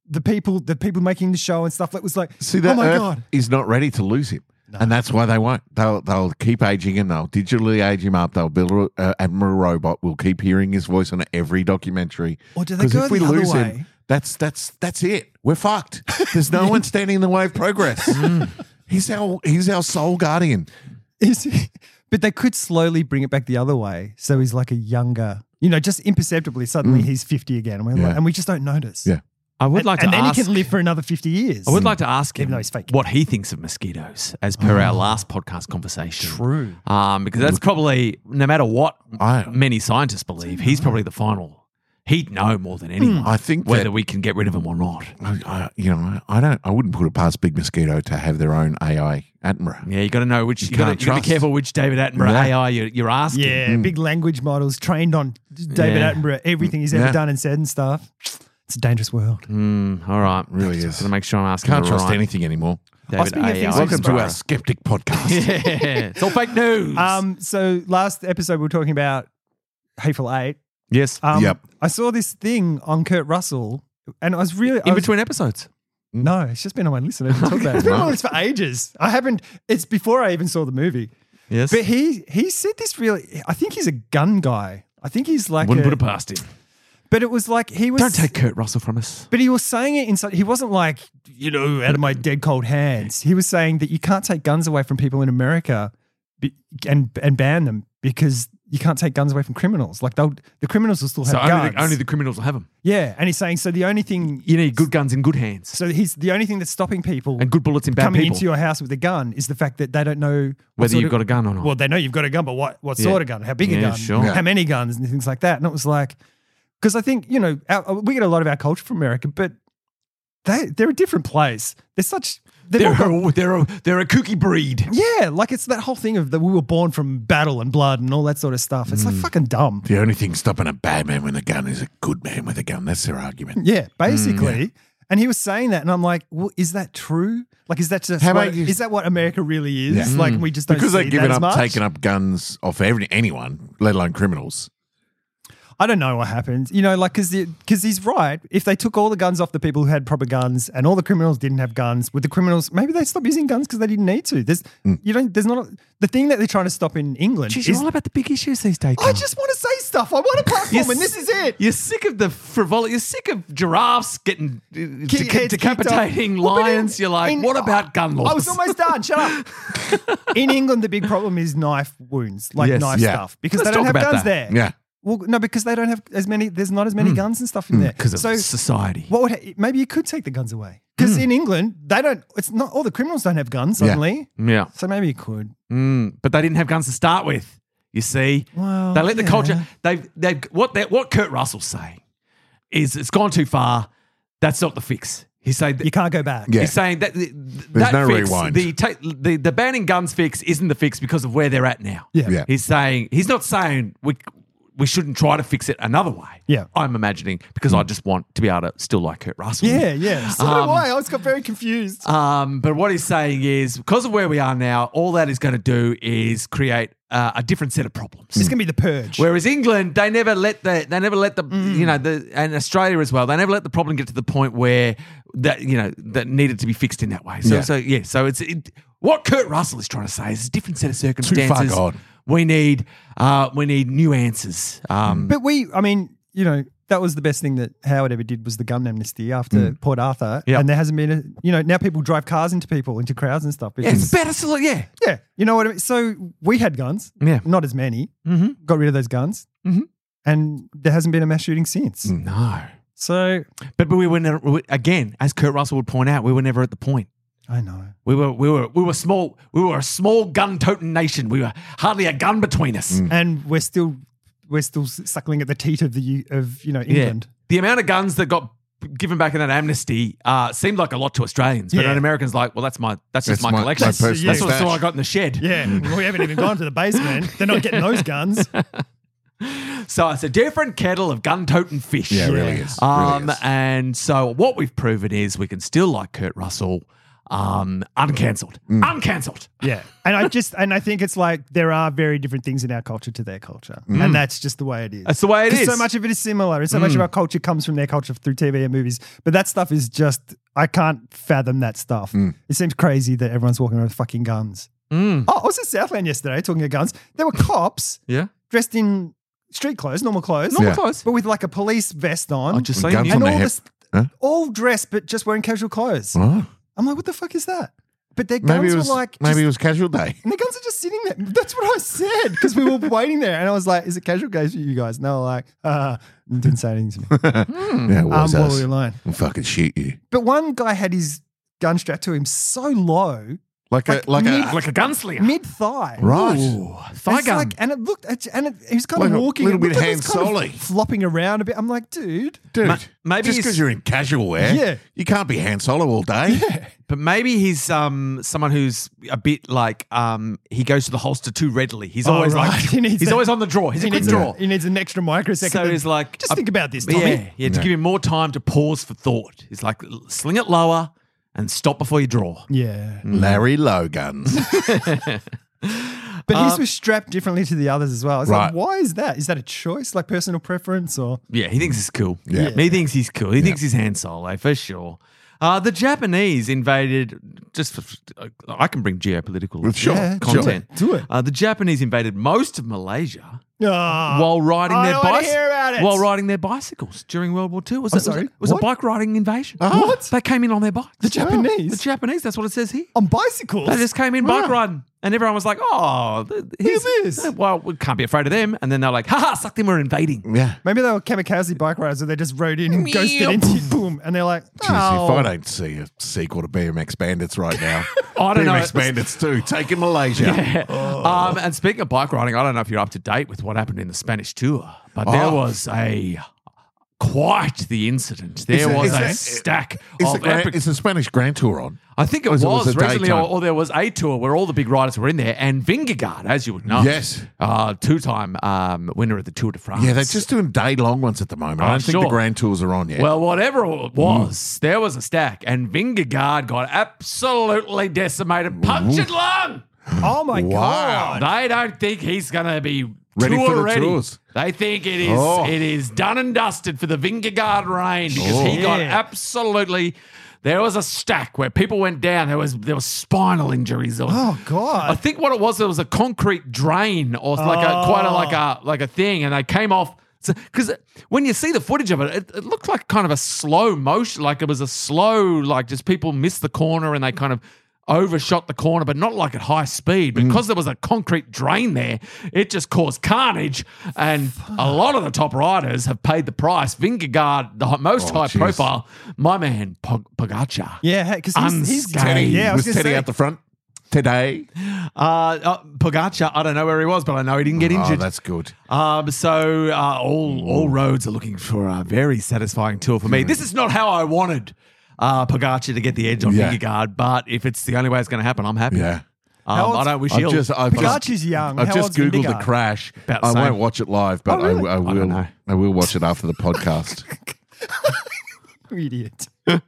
the people, the people making the show and stuff. That was like, See, that oh my Earth god, is not ready to lose him. And that's why they won't. They'll they'll keep aging him. They'll digitally age him up. They'll build an uh, Admiral robot. We'll keep hearing his voice on every documentary. Or do they 'Cause go if we the other lose way? him, that's that's that's it. We're fucked. There's no one standing in the way of progress. He's our he's our sole guardian. Is he? But they could slowly bring it back the other way. So he's like a younger, you know, just imperceptibly. Suddenly he's fifty again, and, we're Yeah. like, and we just don't notice. Yeah. I would And, like to and then ask. he can live for another fifty years. I would like to ask Even him though he's fake. what he thinks of mosquitoes, as per our last podcast conversation. True. Um, because that's probably, no matter what I- many scientists believe, he's probably the final. He'd know more than anyone. I think whether that- we can get rid of him or not. I, I, you know, I don't. I wouldn't put it past Big Mosquito to have their own A I Attenborough. Yeah, you got to know which. You, You got can't to be trust. careful which David Attenborough Yeah. A I you're, you're asking. Yeah, big language models trained on David Yeah. Attenborough, everything he's ever Yeah. done and said and stuff. It's a dangerous world. Mm, all right, Really is. Got to make sure I'm asking. Can't the trust right anything anymore. David speaking of A I. things Welcome to our Attenborough. skeptic podcast. Yeah, it's all fake news. Um, so last episode we were talking about Hateful Eight. yes, Um, Yep. I saw this thing on Kurt Russell, and I was really I in was- between episodes. No, it's just been on my list. I didn't talk about it. It's been on my list for ages. I haven't. It's before I even saw the movie. Yes, But he he said this really. I think he's a gun guy. I think he's like. wouldn't a- put it past him. But it was like he was. Don't take Kurt Russell from us. But he was saying it in such. He wasn't like, you know, out of my dead cold hands. He was saying that you can't take guns away from people in America, be, and and ban them because you can't take guns away from criminals. Like they'll the criminals will still have So guns. only the, only the criminals will have them. yeah, and he's saying so the only thing. You need good guns in good hands So he's the only thing that's stopping people and good bullets in bad coming people. into your house with a gun is the fact that they don't know what Whether sort you've of- got a gun or not. Well, they know you've got a gun, but what what Yeah. sort of gun? How big a Yeah, gun? sure. Yeah. How many guns and things like that? And it was like, because I think you know our, we get a lot of our culture from America, but they they're a different place. They're such they've they're, all got- a, they're, a, they're a kooky breed. yeah, like it's that whole thing of that we were born from battle and blood and all that sort of stuff. It's like fucking dumb. The only thing stopping a bad man with a gun is a good man with a gun. That's their argument. Yeah, basically. And he was saying that, and I'm like, well, is that true? Like, is that just How what, about you- is that what America really is? Yeah. Like, we just don't Because see they've given that as up much? taking up guns off every, anyone, let alone criminals. I don't know what happened. You know, like, because because he's right. If they took all the guns off the people who had proper guns and all the criminals didn't have guns, would the criminals, maybe they stop using guns because they didn't need to. There's, you don't, there's not, a, the thing that they're trying to stop in England Jeez, is, you're all about the big issues these days. I just want to say stuff. I want a platform, and this is it. You're sick of the frivolity. You're sick of giraffes getting uh, Ki- deca- heads kicked decapitating off. Well, but in- lions. You're like, in- what about gun laws? I was almost done. Shut up. In England, the big problem is knife wounds, like Yes. knife Yeah. stuff, because Let's they don't talk have about guns that. there. Yeah. Well, no, because they don't have as many. There's not as many guns and stuff in there. because of so society. what would ha- maybe you could take the guns away because in England they don't. It's not all the criminals don't have guns Yeah. suddenly. Yeah, So maybe you could. mm, but they didn't have guns to start with. You see, Well, they let the yeah. culture. They've they've what they, what Kurt Russell's saying is it's gone too far. That's not the fix. He's saying that You can't go back. Yeah. He's saying that the, that no fix, rewind. The, ta- the the banning guns fix isn't the fix because of where they're at now. Yeah. Yeah. He's saying he's not saying we we shouldn't try to fix it another way. Yeah. I'm imagining because I just want to be able to still like Kurt Russell. Yeah, yeah. So Um, do I. I was got very confused. Um, but what he's saying is because of where we are now, all that is going to do is create uh, a different set of problems. It's gonna be the purge. Whereas England, they never let the they never let the you know the and Australia as well. They never let the problem get to the point where that you know that needed to be fixed in that way. So Yeah. so yeah. So it's it, what Kurt Russell is trying to say is a different set of circumstances. gone. We need uh, we need new answers. Um, But we, I mean, you know, that was the best thing that Howard ever did was the gun amnesty after Port Arthur. Yep. And there hasn't been a, you know, now people drive cars into people, into crowds and stuff. yeah, it's Because, better. So yeah, yeah, you know what I mean? So we had guns, yeah. not as many, Mm-hmm. got rid of those guns, Mhm. and there hasn't been a mass shooting since. No, So but but we were never, we- again, as Kurt Russell would point out, we were never at the point. I know. We were we were we were small. We were a small gun-toting nation. We were hardly a gun between us. And we're still, we're still suckling at the teat of the, U- of, you know, England. The amount of guns that got given back in that amnesty uh, seemed like a lot to Australians, but Yeah. an American's like, well, that's my that's just That's my, my- collection. my That's, personal that's what's stash. all I got in the shed. Yeah. Well, we haven't even gone to the basement. They're not getting those guns. So it's a different kettle of gun-toting fish. Yeah, it Yeah. really is. Um, really is. and so what we've proven is we can still like Kurt Russell. um, uncancelled. Uncancelled. Yeah. And I just and I think it's like there are very different things in our culture to their culture. And that's just the way it is. That's the way it 'Cause is. So much of it is similar. And so much of our culture comes from their culture through T V and movies. But that stuff is just I can't fathom that stuff. It seems crazy that everyone's walking around with fucking guns. Oh, I was in Southland yesterday talking of guns. There were cops Yeah. dressed in street clothes, normal clothes. Normal Yeah. clothes. But with like a police vest on. I just With saying guns you. on and their all hip. this Huh? all dressed but just wearing casual clothes. Oh. I'm like, what the fuck is that? But their guns Maybe it was were like maybe just- it was casual day. and the guns are just sitting there. That's what I said because we were waiting there, and I was like, "Is it casual games for you guys?" And they were like, "Uh," and didn't say anything to me. Yeah, it was um, while us. we were alone. We'll fucking shoot you. But one guy had his gun strapped to him so low, Like, Like a like mid- a Like a gunslinger. mid thigh. right. Ooh, thigh It's gun. like, and it looked, and it, he was kind Like a of walking, little it bit looked like he was Han kind of Solo-y. flopping around a bit. I'm like, dude, Dude, Ma- maybe just he's- because you're in casual wear, Yeah. you can't be Han Solo all day. But maybe he's um someone who's a bit like um he goes to the holster too readily. He's Oh, always right. like He needs he's that- always on the draw. He's he a quick needs, draw. a, he needs an extra microsecond. So to- he's like, just uh, think about this, Tommy. Yeah, yeah, to Yeah. give him more time to pause for thought. He's like, sling it lower and stop before you draw. Yeah. Larry Lowguns. But Um, his was strapped differently to the others as well. It's Right. like, why is that? Is that a choice, like personal preference, or Yeah, he thinks it's cool. Yeah. He thinks he's cool. He thinks he's Han Solo for sure. Uh, the Japanese invaded. Just for, I can bring geopolitical Sure, Yeah, content. do it, do it. Uh, the Japanese invaded most of Malaysia Ah, while riding I their don't wanna bicycles. hear about it. While riding their bicycles during World War Two. It was, I'm a, it was, sorry, a, it was a what? bike riding invasion. What? They came in on their bikes. The Japanese? The Japanese. That's what it says here. on bicycles? They just came in bike Wow. riding. And everyone was like, oh, th- here's this? Well, we can't be afraid of them. And then they're like, haha, suck them, we're invading. Yeah. Maybe they were kamikaze bike riders, so they just rode in and ghosted Meow. into boom, and they're like, Jeez, oh. if I don't see a sequel to B M X Bandits right now, I don't B M know. X Bandits two, taking Malaysia. Um, and speaking of bike riding, I don't know if you're up to date with what happened in the Spanish tour, but there Oh. was a quite the incident. There Is it- was is a it- stack Is the, of Grand, epic. is the Spanish Grand Tour on? I think it or was, is it- was it recently, or, daytime? or there was a tour where all the big riders were in there, and Vingegaard, as you would know, Yes. uh, two-time um, winner of the Tour de France. Yeah, they're just doing day long ones at the moment. I Oh, don't think sure. the Grand Tours are on yet. Well, whatever it was, there was a stack, and Vingegaard got absolutely decimated, punctured lung. Oh my Wow. god! They don't think he's going to be Ready tour for the ready. tours. They think it is Oh. it is done and dusted for the Vingegaard reign because he Oh. got Yeah. absolutely. There was a stack where people went down. There was there was spinal injuries. Or, Oh I god! think what it was, there was a concrete drain or like a quite a like a like a thing, and they came off. Because when you see the footage of it, it, it looked like kind of a slow motion, like it was a slow, like just people missed the corner and they kind of overshot the corner, but not like at high speed. Mm. Because there was a concrete drain there, it just caused carnage. And a lot of the top riders have paid the price. Vingegaard, the hi- most Oh, high jeez. profile, my man Pog- Pogacar. Yeah, because he's, he's Unscathed. Teddy, Yeah, I was was gonna Teddy say- out the front today? Uh, uh, Pogacar, I don't know where he was, but I know he didn't get Oh, injured. that's good. Um, so uh, all all roads are looking for a very satisfying tour for me. This is not how I wanted uh, Pogacar to get get on Yeah. Vingegaard, but if it's the only way it's going to happen, I'm happy. Yeah. How Um, I old's- don't wish I've he'll. just, I've just, Pogacar's young. I've How just old's Googled the Vingegaard? crash. About the I same. won't watch it live, but Oh, really? I, I I don't will. know. I will watch it after the podcast. You idiot.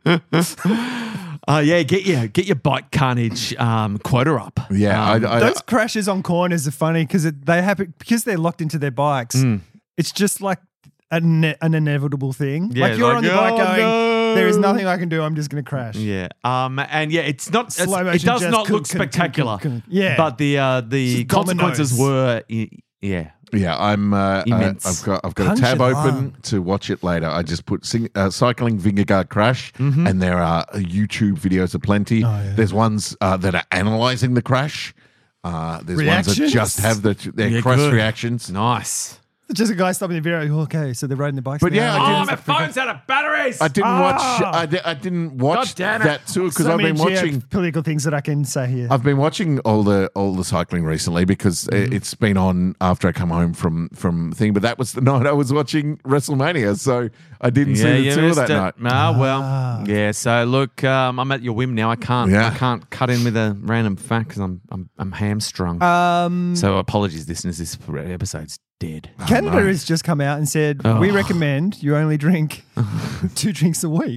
uh, yeah, get your get your bike carnage um, quota up. Yeah, Um, I, I, Those crashes on corners are funny because they happen because they're locked into their bikes. Mm. It's just like an, ne- an inevitable thing. Yeah, like you're like, on your bike oh, going, no. there is nothing I can do. I'm just going to crash. Yeah, um, and yeah, it's not. It's, Slow it motion does just not could- look could- spectacular. could- could- yeah. but the uh, the Just consequences dominoes. were, y- yeah, yeah, I'm. Uh, uh, Immense. I've got. I've got a Punch tab it open long. to watch it later. I just put sing, uh, cycling Vingegaard crash, Mm-hmm. and there are uh, YouTube videos aplenty. Oh, yeah. There's ones uh, that are analyzing the crash. Uh, there's ones that Reactions? just have the their Yeah, crash good. reactions. nice. It's just a guy stopping the video. Okay, so they're riding their bikes. But yeah, now. I Oh, didn't- my phone's out of batteries. I didn't watch. Ah. I, di- I didn't watch God damn it. that too because so I've many been watching. political things that I can say here. I've been watching all the all the cycling recently because Mm-hmm. it- it's been on after I come home from from thing. But that was the night I was watching WrestleMania, so I didn't see the tour that night. Ah, well, yeah. So look, um, I'm at your whim now. I can't. Yeah. I can't cut in with a random fact because I'm I'm I'm hamstrung. um, so apologies, listeners. This episode's dead. Canada no. has just come out and said Oh. we recommend you only drink two drinks a week.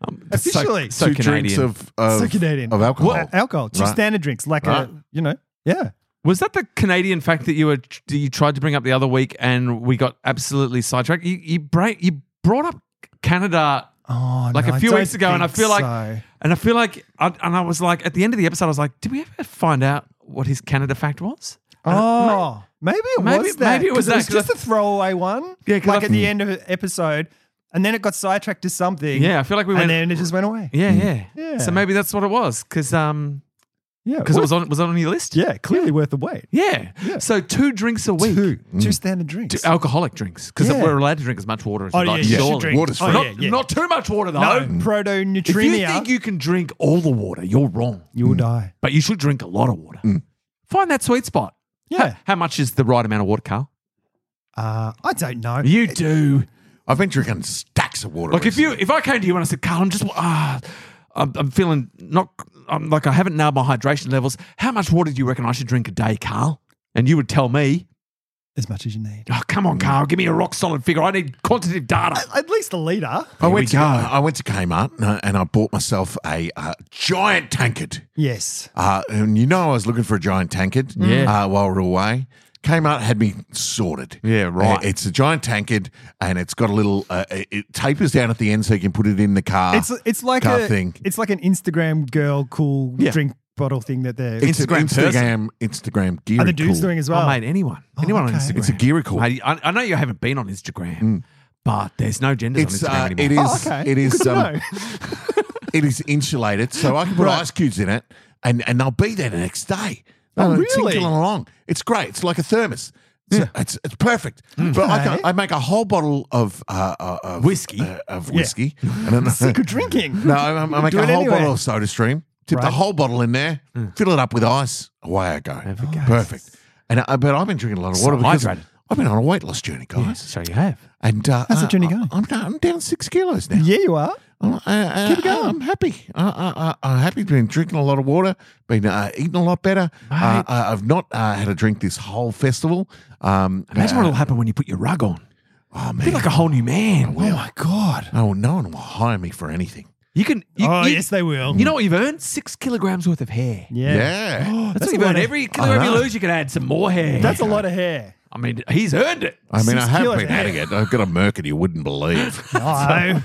Um, that's Officially. so, so Two Canadian. drinks of, of, So Canadian. of alcohol. Uh, alcohol, two Right. standard drinks, like Right. a, you know, yeah. Was that the Canadian fact that you were that you tried to bring up the other week and we got absolutely sidetracked? You you, bra- you brought up Canada Oh, like no, a few I don't weeks ago, and I think feel like, so. and I feel like, I, and I was like, at the end of the episode, I was like, did we ever find out what his Canada fact was? Oh, maybe it Maybe- was that. maybe it was 'cause that, It 'cause was just I- a throwaway one. Yeah, 'cause like I- at the end of an episode, and then it got sidetracked to something. Yeah, I feel like we went. and then it just went away. yeah, yeah, Yeah. So maybe that's what it was, because um, Yeah, because it worth- was on was it on your list? yeah, clearly worth the wait. yeah. Yeah. So two drinks a week, Two, two standard drinks. Two alcoholic drinks, because Yeah. we're allowed to drink as much water as Oh, we yeah, like. you should surely. drink. Water's Oh, free. Not, yeah, yeah. not too much water though. no, If you proto-neutrimia, think you can drink all the water, you're wrong. you will die. But you should drink a lot of water. Find that sweet spot. Yeah. How, how much is the right amount of water, Carl? Uh, I don't know. You do. I've been drinking stacks of water. Like if you, recently. if I came to you and I said, Carl, I'm just, ah, I'm, I'm feeling not, I'm like I haven't nailed my hydration levels. How much water do you reckon I should drink a day, Carl? And you would tell me, As much as you need. oh, come on, Carl, give me a rock solid figure. I need quantitative data. At least a litre. I Here we went to go. I went to Kmart and I, and I bought myself a uh, giant tankard. Yes. Uh, and you know I was looking for a giant tankard Yeah. uh, while we were away. Kmart had me sorted. Yeah, right. Uh, it's a giant tankard and it's got a little, uh, it, it tapers down at the end so you can put it in the car. It's it's like car a thing. it's like an Instagram girl cool Yeah. drink bottle thing that they're It's an Instagram Instagram, Instagram gear. are the dudes doing as well. Oh, mate, anyone. anyone okay. on Instagram. It's a geary cool. Mate, I, I know you haven't been on Instagram, but there's no genders It's on Instagram uh, anymore. it is Oh, okay. it is Good to um, know. it is insulated, so I can put Right. ice cubes in it, and and they'll be there the next day. Oh, Uh, really? tinkling along. It's great. It's like a thermos. It's, it's, it's perfect. But I, Okay. can, I make a whole bottle of uh, uh, of Whiskey? uh, of whiskey. And then, Sick of drinking. no, I, I make Do a it whole anyway. bottle of Soda Stream. Tip the Right. whole bottle in there. Fill it up with ice. Away I go. There we go. Perfect. And I, but I've been drinking a lot of So water because hydrated. I've been on a weight loss journey, guys. Yes, so you have. And uh, How's the uh, journey I- going? I'm down, I'm down six kilos now. Yeah, you are. Uh, uh, Keep it going. I'm happy. Uh, uh, uh, I'm happy. Been drinking a lot of water. Been uh, eating a lot better. Uh, uh, I've not uh, had a drink this whole festival. Um, Imagine uh, what will happen when you put your rug on. Oh Be man! like a whole new man. Oh my god. Oh, no one will hire me for anything. You can. You, Oh you, yes, they will. You know what you've earned? Six kilograms worth of hair. Yeah. Yeah. That's, That's what a you've lot earned. of- Every kilogram you know. lose, you can add some more hair. That's a lot of hair. I mean, he's earned it. I mean, I Six have kilos been of hair. adding it. I've got a Mercury you wouldn't believe. No.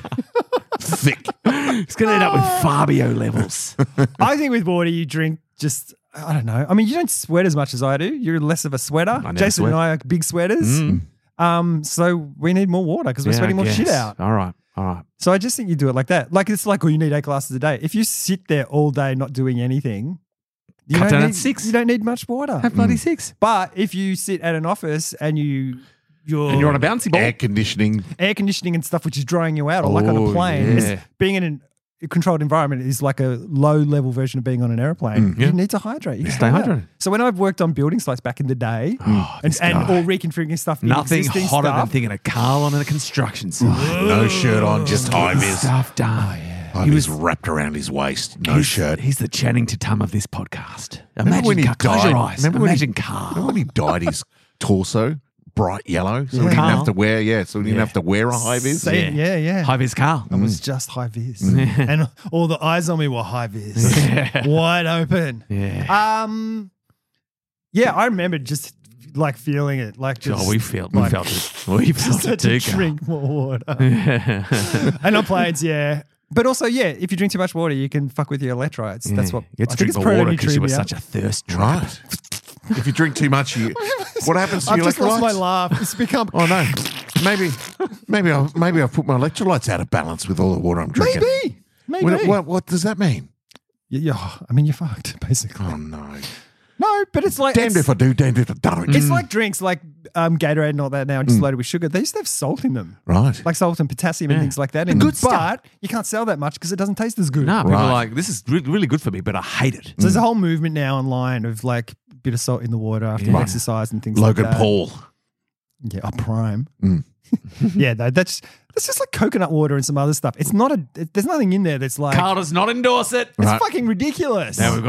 Thick. He's going to end up with Fabio levels. I think with water you drink just I don't know. I mean, you don't sweat as much as I do. You're less of a sweater. never Jason sweat. and I are big sweaters. Um, so we need more water because we're Yeah, sweating I more shit guess. out. All right. All right. So I just think you do it like that. Like it's like, oh, you need eight glasses a day. If you sit there all day not doing anything, you Cut don't down at need, six. You don't need much water. Have bloody six. But if you sit at an office and you you're, And you're on a bouncy ball. Air conditioning. air conditioning and stuff, which is drying you out, or like on a Oh, plane, yeah. it's- being in an- a controlled environment is like a low level version of being on an airplane. Yeah. You need to hydrate. You Stay can't. hydrated. So when I've worked on building sites back in the day, and, and all reconfiguring stuff, in Nothing existing hotter than stuff, thinking of Carl on a construction site. No shirt on, just high vis. Stuff done. He was wrapped around his waist. No he's, shirt. He's the Channing Tatum of this podcast. Remember Imagine when he Carl. Close your died? eyes. Remember when he- Imagine Carl. Remember when he dyed his torso bright yellow, so he didn't Carl. have to wear. Yeah, so he didn't Yeah. have to wear a high vis. Same- yeah, yeah. High vis Carl. I was just high vis, and all the eyes on me were high vis, wide open. Yeah. Um, yeah, I remember just like feeling it, like just Oh, we felt, we like, felt it. We felt just it to too, Carl. drink more water. And on planes, yeah. But also, yeah, if you drink too much water, you can fuck with your electrolytes. That's what You had to I think drink it's more water because you were proto-nutrient. such a thirst trap. Right. If you drink too much, you, what happens to I've your just lost my electrolytes? laugh. It's become Oh no, maybe, maybe, I'll, maybe I've put my electrolytes out of balance with all the water I'm drinking. maybe, maybe. What, what, what does that mean? Yeah, yeah, I mean, you're fucked, basically. Oh no, No, but it's like damned it's, if I do, damned if I don't. it's like drinks, like um, Gatorade and all that now, just loaded with sugar. They used to have salt in them, right. like salt and potassium and Yeah. things like that. The in good them. stuff. But you can't sell that much because it doesn't taste as good. No, people are Right. like, this is re- really good for me, but I hate it. So there's a whole movement now online of like a bit of salt in the water after you Yeah. exercise and things Logan like that. Paul. Yeah, a prime. Mm. yeah, no, that's that's just like coconut water and some other stuff. It's not a. It, there's nothing in there that's like Carl does not endorse it. it's Right. fucking ridiculous. Now we've got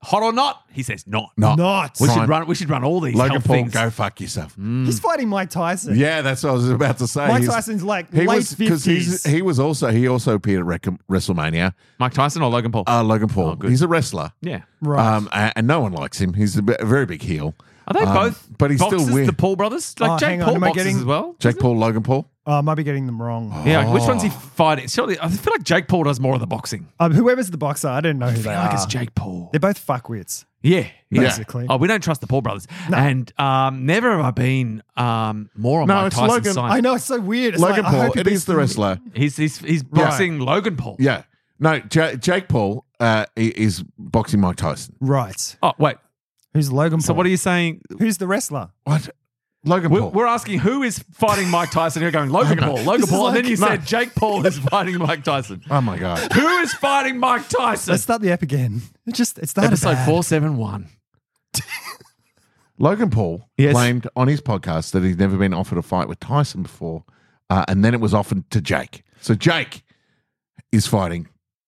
Hot or not? He says not. Not. Not. We Fine. should run. We should run all these Logan health Paul, things. go fuck yourself. He's fighting Mike Tyson. Yeah, that's what I was about to say. Mike He's- Tyson's like he late was because fifties. he was also he also appeared at Rec- WrestleMania. Mike Tyson or Logan Paul? Uh, Logan Paul. Oh, good. He's a wrestler. yeah. Right. Um, and, and no one likes him. He's a, bi- a very big heel. Are they Um, both? but he's still boxers, weird. The Paul brothers, like Oh, Jake hang on, Paul am I boxes getting- as well. Jake Paul, Logan Paul. Oh, I might be getting them wrong. Yeah, like, which one's he Oh. fighting? Surely, I feel like Jake Paul does more of the boxing. Um, whoever's the boxer, I don't know who I they feel like are. it's Jake Paul. They're both fuckwits, Yeah, yeah. basically. Oh, we don't trust the Paul brothers. And um, never have I been um, more on No, Mike it's Tyson's Logan. side. I know it's so weird. It's Logan like, I Paul. hope he It beats is the wrestler. He's he's he's boxing Logan Paul. Yeah. No, J- Jake Paul uh, i- is boxing Mike Tyson. Right. Oh wait. Who's Logan Paul? So what are you saying? Who's the wrestler? What? Logan We're, Paul. we're asking who is fighting Mike Tyson. You're going Logan Paul, Logan This is Paul, and then like- you No. said Jake Paul is fighting Mike Tyson. oh my god. Who is fighting Mike Tyson? Let's start the app again. It just it started Episode bad. four seven one. Logan Paul Yes. claimed on his podcast that he'd never been offered a fight with Tyson before, uh, and then it was offered to Jake. So Jake is fighting.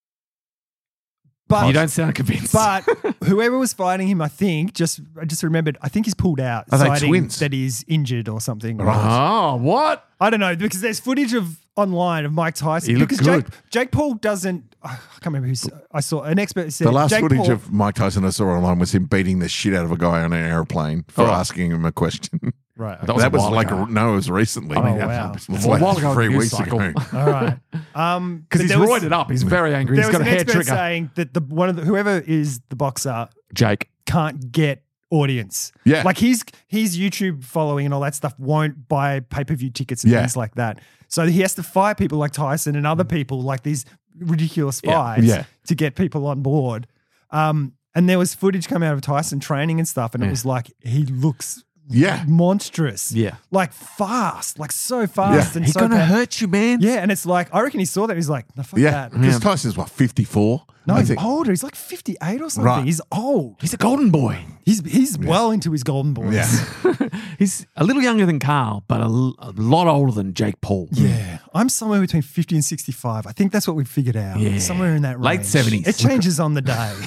But You don't sound convinced. But whoever was fighting him, I think, just I just remembered, I think he's pulled out, Are they citing twins? that he's injured or something. oh, what? I don't know, because there's footage of online of Mike Tyson. He looked because good. Jake, Jake Paul doesn't, I can't remember who's, I saw an expert said The last Jake footage Paul, of Mike Tyson I saw online was him beating the shit out of a guy on an airplane for Oh. asking him a question. Right. That was that a was while like ago. a, no, it was recently. Oh, wow. It's A like while ago, three news weeks cycle. ago. All right. Um, Because but he's there was- roided up. He's very angry. There He's was got a an hair expert trigger. saying that the one of the, whoever is the boxer Jake. can't get audience. Yeah. Like his his YouTube following and all that stuff won't buy pay-per-view tickets and Yeah. things like that. So he has to fight people like Tyson and other people like these ridiculous Yeah. fights Yeah. to get people on board. Um, and there was footage coming out of Tyson training and stuff, and it Yeah. was like he looks Yeah. monstrous. Yeah. Like fast, like so fast Yeah. and He's so going to bad. hurt you, man. Yeah, and it's like I reckon he saw that. He's like, no, fuck Yeah. that. Because Tyson's what, fifty-four? No, I he's think. older. He's like fifty-eight or something. Right. He's old. He's a golden boy. He's he's well into his golden boys. Yeah. He's a little younger than Carl, but a, l- a lot older than Jake Paul. Yeah, I'm somewhere between fifty and sixty-five. I think that's what we figured out. Yeah. Somewhere in that range. Late seventies. It changes on the day.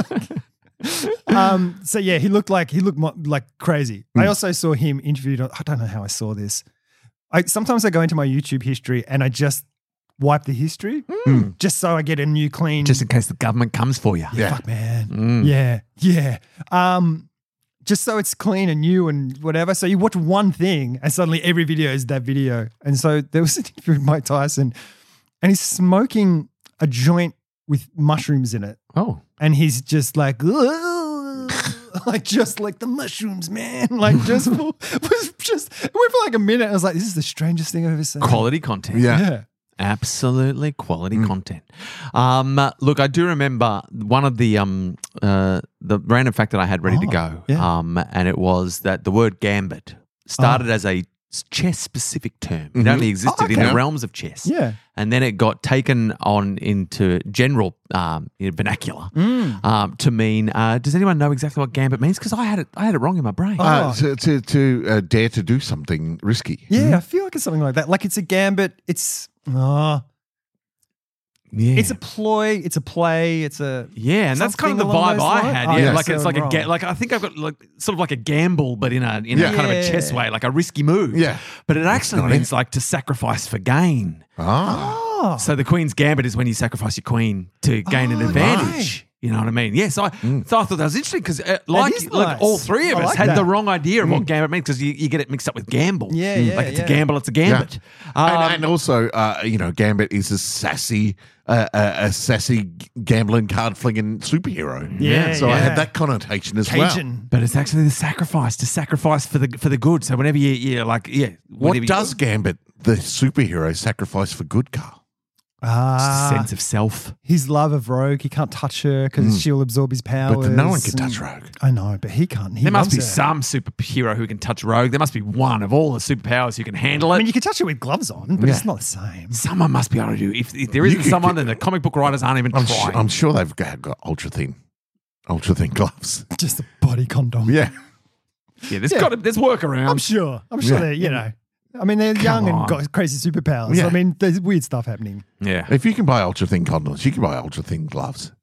um. So yeah, he looked like he looked mo- like crazy. Hmm. I also saw him interviewed. On, I don't know how I saw this. I sometimes I go into my YouTube history and I just wipe the history just so I get a new clean. Just in case the government comes for you. Yeah. fuck man. Mm. Yeah, yeah. Um, just so it's clean and new and whatever. So you watch one thing and suddenly every video is that video. And so there was an interview with Mike Tyson and he's smoking a joint with mushrooms in it. Oh. And he's just like, "Ugh." like just like the mushrooms, man. Like just, was just, it went for like a minute. I was like, this is the strangest thing I've ever seen. Quality content. Yeah. Yeah. Absolutely quality content. Um, uh, look, I do remember one of the um, uh, the random fact that I had ready to Oh, go, yeah. um, and it was that the word gambit started as a chess specific term. It only existed in okay. the realms of chess. Yeah. And then it got taken on into general um, you know, vernacular um, to mean. Uh, does anyone know exactly what gambit means? Because I had it, I had it wrong in my brain. Uh, Oh. to to, to uh, dare to do something risky. Yeah. I feel like it's something like that. Like it's a gambit. It's, oh, yeah, it's a ploy. It's a play. It's a, yeah, and that's kind of the something along vibe those I lines? had. Oh, Yeah, yeah, like so it's like a wrong. ga- like I think I've got like sort of like a gamble, but in a in Yeah. a kind of a Yeah. chess way, like a risky move. Yeah. but it actually not means like to sacrifice for gain. Ah. oh, So the Queen's Gambit is when you sacrifice your queen to gain an Oh, advantage. right. You know what I mean? Yeah. So I, Mm. so I thought that was interesting because, uh, like, is like nice. all three of I us like had that. the wrong idea of what Mm. gambit means because you, you get it mixed up with gamble. Yeah, yeah, Like it's yeah. a gamble, it's a gambit. Um, and, and also, uh, you know, Gambit is a sassy, uh, a, a sassy gambling card flinging superhero. Yeah, So I yeah. had that connotation as well. Cajun. but it's actually the sacrifice to sacrifice for the for the good. So whenever you you like yeah, What whenever you- does Gambit, the superhero, sacrifice for good, Carl? Just a Ah, sense of self? his love of Rogue. He can't touch her because she'll absorb his powers. But the, no one can and- touch Rogue. I know, but he can't. He There must loves be her. some superhero who can touch Rogue. There must be one of all the superpowers who can handle I it. mean, you can touch it with gloves on, but Yeah. it's not the same. Someone must be able to do. If, if there isn't could- someone, then the comic book writers aren't even I'm, trying. su- I'm sure they've got, got ultra thin, ultra thin gloves. Just a body condom. Yeah. yeah, there's Yeah. got to, there's workarounds. I'm sure. I'm sure Yeah. they're, you know, I mean, they're young on. and got crazy superpowers. Yeah. I mean, there's weird stuff happening. Yeah, If you can buy ultra thin condoms, you can buy ultra thin gloves.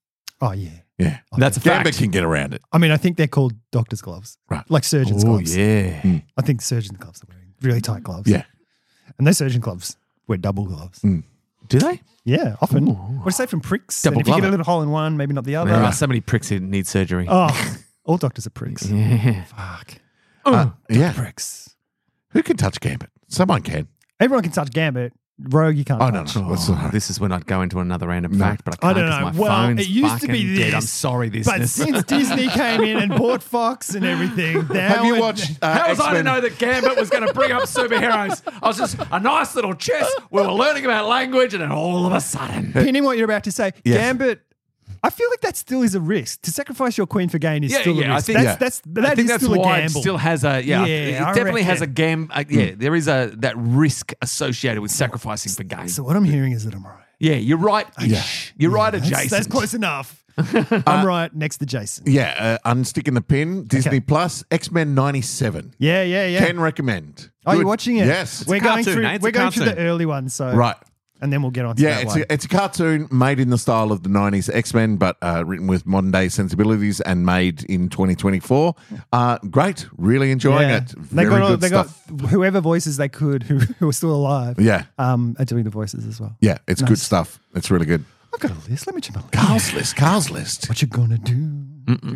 Oh, yeah. Yeah. That's a Gambit fact. can get around it. I mean, I think they're called doctor's gloves. Right. Like surgeon's Oh, gloves. yeah. I think the surgeon's gloves are wearing really tight gloves. Yeah. And those surgeon gloves wear double gloves. Do they? Yeah, often. What do you say from pricks? Double and if you get glove a it. little hole in one, maybe not the other. There are so many pricks who need surgery. Oh, all doctors are pricks. Yeah. Fuck. Uh, yeah. Pricks. Who can touch Gambit? Someone can. Everyone can touch Gambit. Rogue, you can't Oh, no, touch. no. What's Oh, the- this is when I'd go into another random fact, but I I can't don't because know. my Well, phone's it used to be fucking dead. this, I'm sorry, this. But since Disney came in and bought Fox and everything, now Have you it- watched uh, How was I to X-Men? know that Gambit was going to bring up superheroes? I was just a nice little chess. We were learning about language, and then all of a sudden, pinning what you're about to say, Yes. Gambit. I feel like that still is a risk. To sacrifice your queen for gain is Yeah, still yeah, a I risk. think- that's, yeah. that's, that I think is that's still a why gamble. it still has a yeah. Yeah, it I definitely has a reckon. gam. Uh, yeah, there is a that risk associated with sacrificing for gain. So what I'm hearing is that I'm right. Yeah, you're right. Yeah. You're right, That's, adjacent. that's close enough. I'm right next to Jason. Yeah, uh, unsticking the pin, Disney Okay. Plus, X-Men ninety-seven. Yeah, yeah, yeah. Can recommend. oh, Good. you're watching it? Yes. We're a going cartoon, through. eh? It's We're a going through the cartoon. early ones, so Right. and then we'll get on to Yeah, that it's one. a, it's a cartoon made in the style of the nineties X-Men, but uh, written with modern day sensibilities and made in twenty twenty-four. Uh, great. Really enjoying Yeah. it. They Very got all, good they stuff. got whoever voices they could who, who are still alive. Yeah. um, are doing the voices as well. Yeah, it's good Nice. stuff. It's really good. I've got a list. Let me check my list. Carl's list. Carl's list. What you gonna do?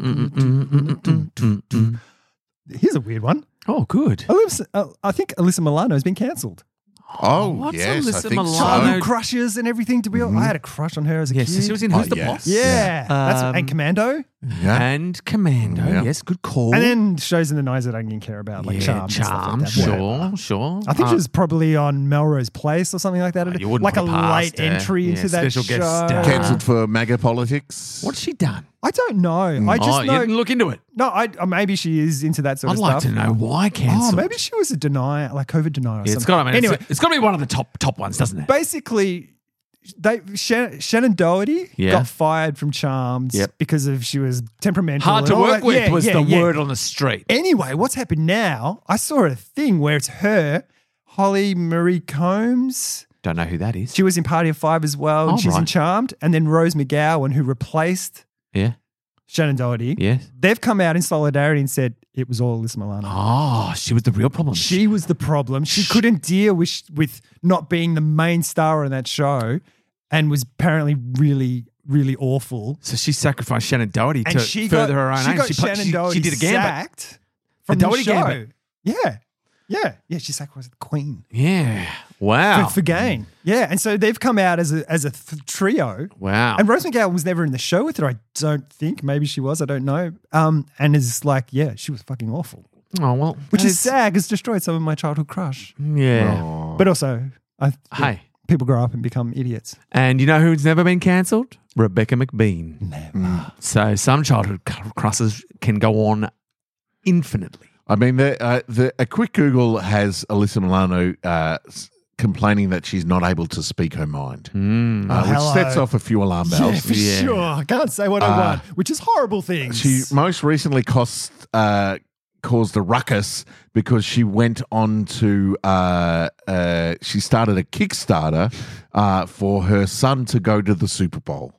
Here's a weird one. oh, good. Alyssa, uh, I think Alyssa Milano has been cancelled. Oh, what's yes, Alyssa I think Milano? so. Childhood crushes and everything. To be honest, I had a crush on her as a Yes, kid. she was in Oh, Who's the yes. Boss? Yeah, that's Um, and Commando, Yeah. And Commando. Yeah. Yes, good call. and then shows in the nineties that I didn't care about, like yeah, Charmed. and stuff Charm, like that. sure, sure. I think Uh, she was probably on Melrose Place or something like that. you wouldn't like a put it past late her. entry Yeah, into that special show. guest star. Cancelled for MAGA politics. What's she done? I don't know. I just oh, know. you didn't look into it. No, I uh, maybe she is into that sort I'd of like stuff. to know why Oh, cancelled. maybe she was a denier, like COVID denier. Or Yeah, it's something. got. I mean, anyway, it's, it's got to be one of the top top ones, doesn't it? basically, they Shannon, Shannon Doherty Yeah. got fired from Charmed Yep. because of she was temperamental. Hard and to all work that. with Yeah, was yeah, the yeah. word on the street. Anyway, what's happened now? I saw a thing where it's her, Holly Marie Combs. Don't know who that is. She was in Party of Five as well. And Oh, she's in right. Charmed, and then Rose McGowan, who replaced Yeah. Shannon Doherty. Yes. They've come out in solidarity and said it was all Alyssa Milano. Oh, she was the real problem. She was the problem. She couldn't deal with with not being the main star on that show, and was apparently really, really awful. so she sacrificed Shannon Doherty And to she further got, her own she aim. got She, put- Shannon she, Doherty she did a gambit. sacked from The the, Doherty show. gambit. Yeah, yeah, yeah. She sacrificed the queen Yeah. Wow. for, for gain. Yeah, and so they've come out as a as a th- trio. wow. And Rose McGowan was never in the show with her. I don't think. Maybe she was. I don't know. Um, and is like, yeah, she was fucking awful. oh well. Which that is sad. Has destroyed some of my childhood crush. Yeah. But also, I Hey. people grow up and become idiots. And you know who's never been cancelled? Rebecca McBean. Never. So some childhood cr- crushes can go on infinitely. I mean, the, uh, the a quick Google has Alyssa Milano uh, s- complaining that she's not able to speak her mind, uh, which hello. sets off a few alarm Yeah, bells. for Yeah. sure. I can't say what I Uh, want, which is horrible things. She most recently cost uh, caused a ruckus because she went on to uh, uh, she started a Kickstarter uh, for her son to go to the Super Bowl.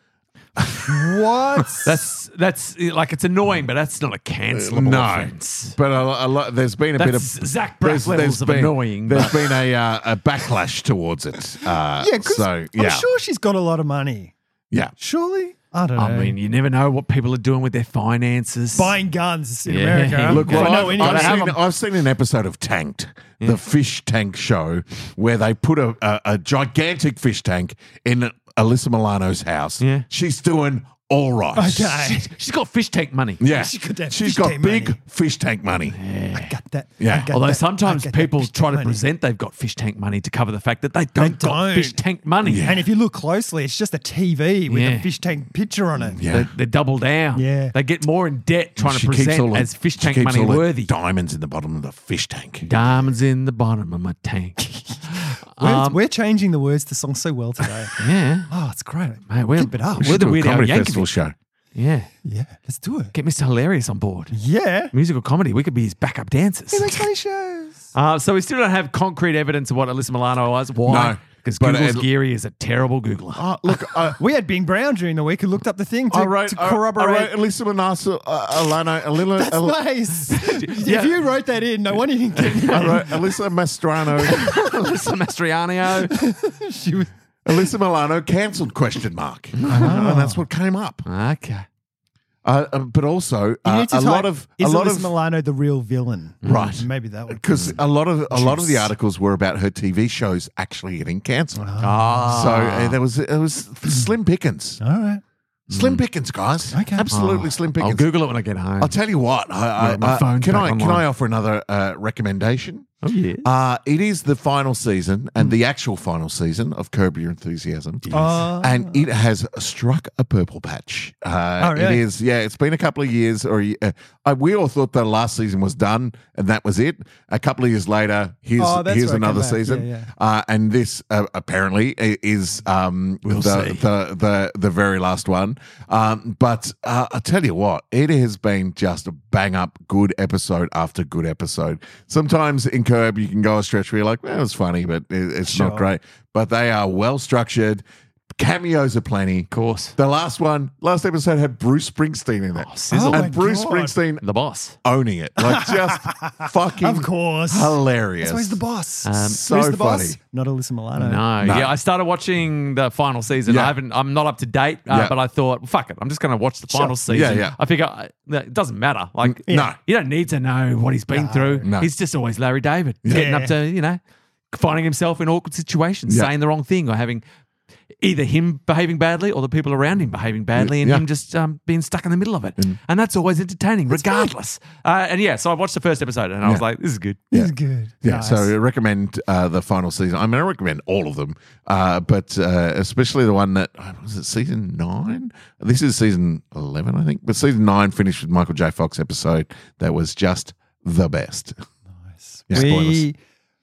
what? That's that's like it's annoying, but that's not a cancelable No, offense. but a, a lot, there's been a bit That's of Zach there's- Braff levels there's of been- annoying. There's but- been a uh, a backlash towards it. Uh, yeah, because so yeah, I'm sure she's got a lot of money. yeah. Surely, I don't know. I mean, you never know what people are doing with their finances. buying guns in Yeah. America. Look, If I Well, know I've, anyone. I've, have seen, them. I've seen an episode of Tanked, the fish tank show, where they put a, a, a gigantic fish tank in Alyssa Milano's house. Yeah. She's doing all right. Okay. She's got fish tank money. Yeah, She got that she's fish got tank big money. fish tank money. I got that. Yeah. I got Although that- sometimes I got that people fish try tank to money. present they've got fish tank money to cover the fact that they don't, got don't. fish tank money. And if you look closely, it's just a T V with Yeah. a fish tank picture on it. Yeah. They, they double down. Yeah. They get more in debt trying She to keeps present all the- as fish she tank keeps money all the worthy. diamonds in the bottom of the fish tank. Diamonds in the bottom of my tank. We're, Um, we're changing the words to songs so well today. yeah. Oh, it's great. Mate, we're, Keep it up. We We're should the do a Weird Al comedy festival Yankovic. show. Yeah. Yeah, let's do it. Get Mister Hilarious on board. Yeah. Musical comedy. We could be his backup dancers. He makes funny shows. Uh, so we still don't have concrete evidence of what Alyssa Milano was. Why? No. Because But Google's it- Geary is a terrible Googler. Oh, look, I, We had Bing Brown during the week who looked up the thing to, I wrote, to I, I corroborate. wrote Alyssa Manasa, uh, Alano, Alila, That's Al- nice. If you wrote that in, no wonder you didn't get I wrote Alyssa Mastrano, Alyssa Mastriano. she was, Alyssa Milano cancelled question mark, and that's what came up. Okay. Uh, uh, but also you uh, need to a type, lot of a is lot Alyssa of Milano the real villain? Right. Maybe that would because a lot of a lot of the Juice. articles were about her T V shows actually getting cancelled. Ah. So uh, there was it was slim pickings, All right. slim pickings, guys. Okay. Absolutely slim I'll pickings. Google it when I get home. I'll tell you what. I, I, Yeah, my uh, phone's can back I can online. I offer another uh, recommendation? oh, yeah. Uh, it is the final season and the actual final season of Curb Your Enthusiasm. Oh. And it has struck a purple patch. Uh, Oh, really? It is, yeah. It's been a couple of years, or uh, uh, we all thought the last season was done, and that was it. A couple of years later, here's Oh, that's here's where it another came back. season, Yeah, yeah. Uh, and this uh, apparently i- is um, We'll the, see. the the the very last one. Um, but uh, I tell you what, it has been just a bang up good episode after good episode. Sometimes in Curb, you can go a stretch where you're like, well, it was funny, but it, it's Sure. not great. But they are well structured. Cameos aplenty. Of course. The last one, last episode had Bruce Springsteen in it. Oh, sizzle. Oh, my and Bruce God. Springsteen The boss. owning it. Like just fucking Of course. hilarious. That's why he's the boss. Um, so Who's the funny. boss? Not Alyssa Milano. No. No. Yeah, I started watching the final season. Yeah. I haven't. I'm not up to date, uh, Yeah. but I thought, well, fuck it. I'm just going to watch the final Sure. season. Yeah, yeah. I figure uh, it doesn't matter. Like, No. you don't need to know what he's been No. through. No. He's just always Larry David, getting Yeah. up to you know, finding himself in awkward situations, Yeah. saying the wrong thing, or having either him behaving badly or the people around him behaving badly, and Yeah. him just um, being stuck in the middle of it. And that's always entertaining, regardless. Uh, and yeah, so I watched the first episode, and I was Yeah. like, this is good. This is good. Yeah, Nice. so I recommend uh, the final season. I mean, I recommend all of them, uh, but uh, especially the one that uh, was it season nine. This is season eleven, I think. But season nine finished with Michael J. Fox episode that was just the best. Yeah. we,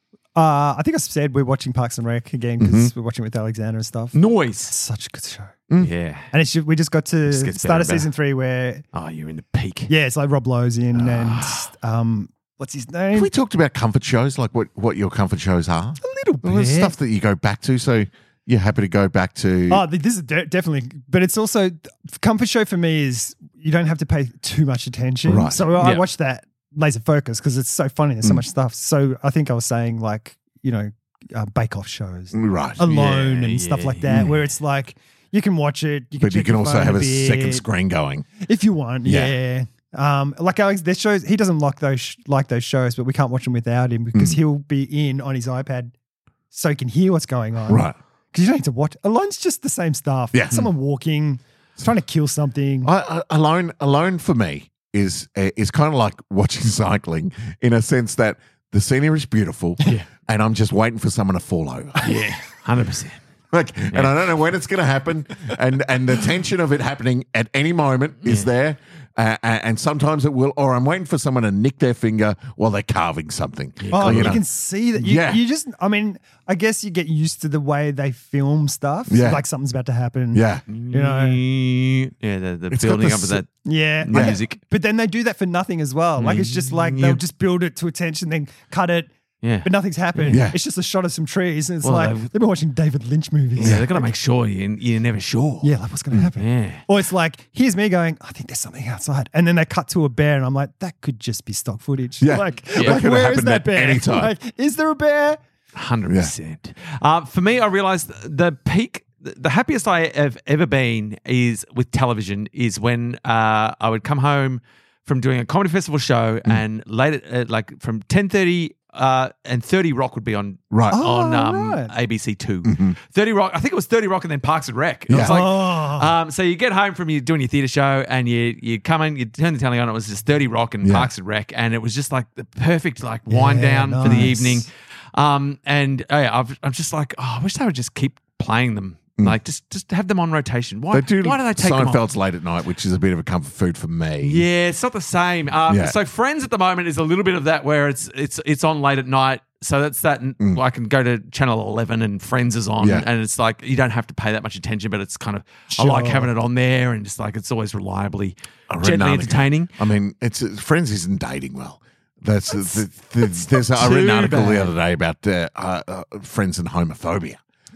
uh, I think I said we're watching Parks and Rec again because Mm-hmm. we're watching with Alexander and stuff. Noise. Such a good show. Yeah. And it's just, we just got to Just gets start better of and better. season three where, Oh, you're in the peak. yeah, it's like Rob Lowe's in Ah. and um, what's his Have name? we talked about comfort shows, like what, what your comfort shows are? A little Well, bit. there's stuff that you go back to, so you're happy to go back to. Oh, th- this is de- definitely, but it's also comfort show for me is you don't have to pay too much attention. Right. So I Yeah. watched that laser focus because it's so funny. There's so Mm. much stuff. So I think I was saying like you know uh, Bake Off shows, Right. Alone Yeah, and stuff yeah, like that, yeah. where it's like you can watch it, you can But you check can your also phone have a bit second screen going. if you want. Yeah. Yeah. Um, like Alex, there's shows he doesn't like those sh- like those shows, but we can't watch them without him because Mm. he'll be in on his iPad, so he can hear what's going on. Right. Because you don't need to watch. Alone's just the same stuff. Yeah. Someone walking, trying to kill something. I, I, alone, alone for me is uh, is kind of like watching cycling in a sense that the scenery is beautiful, Yeah. and I'm just waiting for someone to fall over. Yeah. one hundred percent. Like, and I don't know when it's going to happen, and and the tension of it happening at any moment is there, uh, and sometimes it will. Or I'm waiting for someone to nick their finger while they're carving something. Oh, you you, know. can see that. You, Yeah. you just, I mean, I guess you get used to the way they film stuff. Yeah. Like something's about to happen. Yeah, You know. Yeah, the, the It's got building the up of s- that. Yeah. Yeah. I- Music. But then they do that for nothing as well. Like it's just like they'll Yeah. just build it to attention, then cut it. Yeah. But nothing's happened. Yeah. It's just a shot of some trees. And it's Well, like, they've- they've been watching David Lynch movies. Yeah, they've got to make sure you, you're never sure. Yeah, like what's going to happen? Yeah. Or it's like, here's me going, I think there's something outside. And then they cut to a bear and I'm like, that could just be stock footage. Yeah. Like, Yeah. like That could where happen is that at bear? any time. Like, is there a bear? one hundred percent. Uh, for me, I realized the peak, the happiest I have ever been is with television is when uh, I would come home from doing a comedy festival show and late at, uh, like from ten thirty uh, and thirty Rock would be on right. Oh, on um, right. A B C two. thirty Rock, I think it was thirty Rock and then Parks and Rec. It was Yeah. like, Oh. um, so you get home from you doing your theatre show and you you come in, you turn the telly on, it was just thirty Rock and Yeah. Parks and Rec, and it was just like the perfect like wind Yeah, down for the nice. evening. Um, and oh yeah, I've, I'm just like, oh, I wish they would just keep playing them. Like just just have them on rotation. Why, They do. why do they take them off? Seinfeld's late at night, which is a bit of a comfort food for me. Yeah, it's not the same. Um, Yeah. So Friends at the moment is a little bit of that where it's it's it's on late at night. So that's that. Mm. I can go to channel eleven and Friends is on, Yeah. and it's like you don't have to pay that much attention, but it's kind of I like Sure. having it on there, and just like it's always reliably I read an gently article. entertaining. I mean, it's Friends isn't dating well. That's, the, the, there's. I read an too article the bad. other day about uh, uh, uh, Friends and homophobia.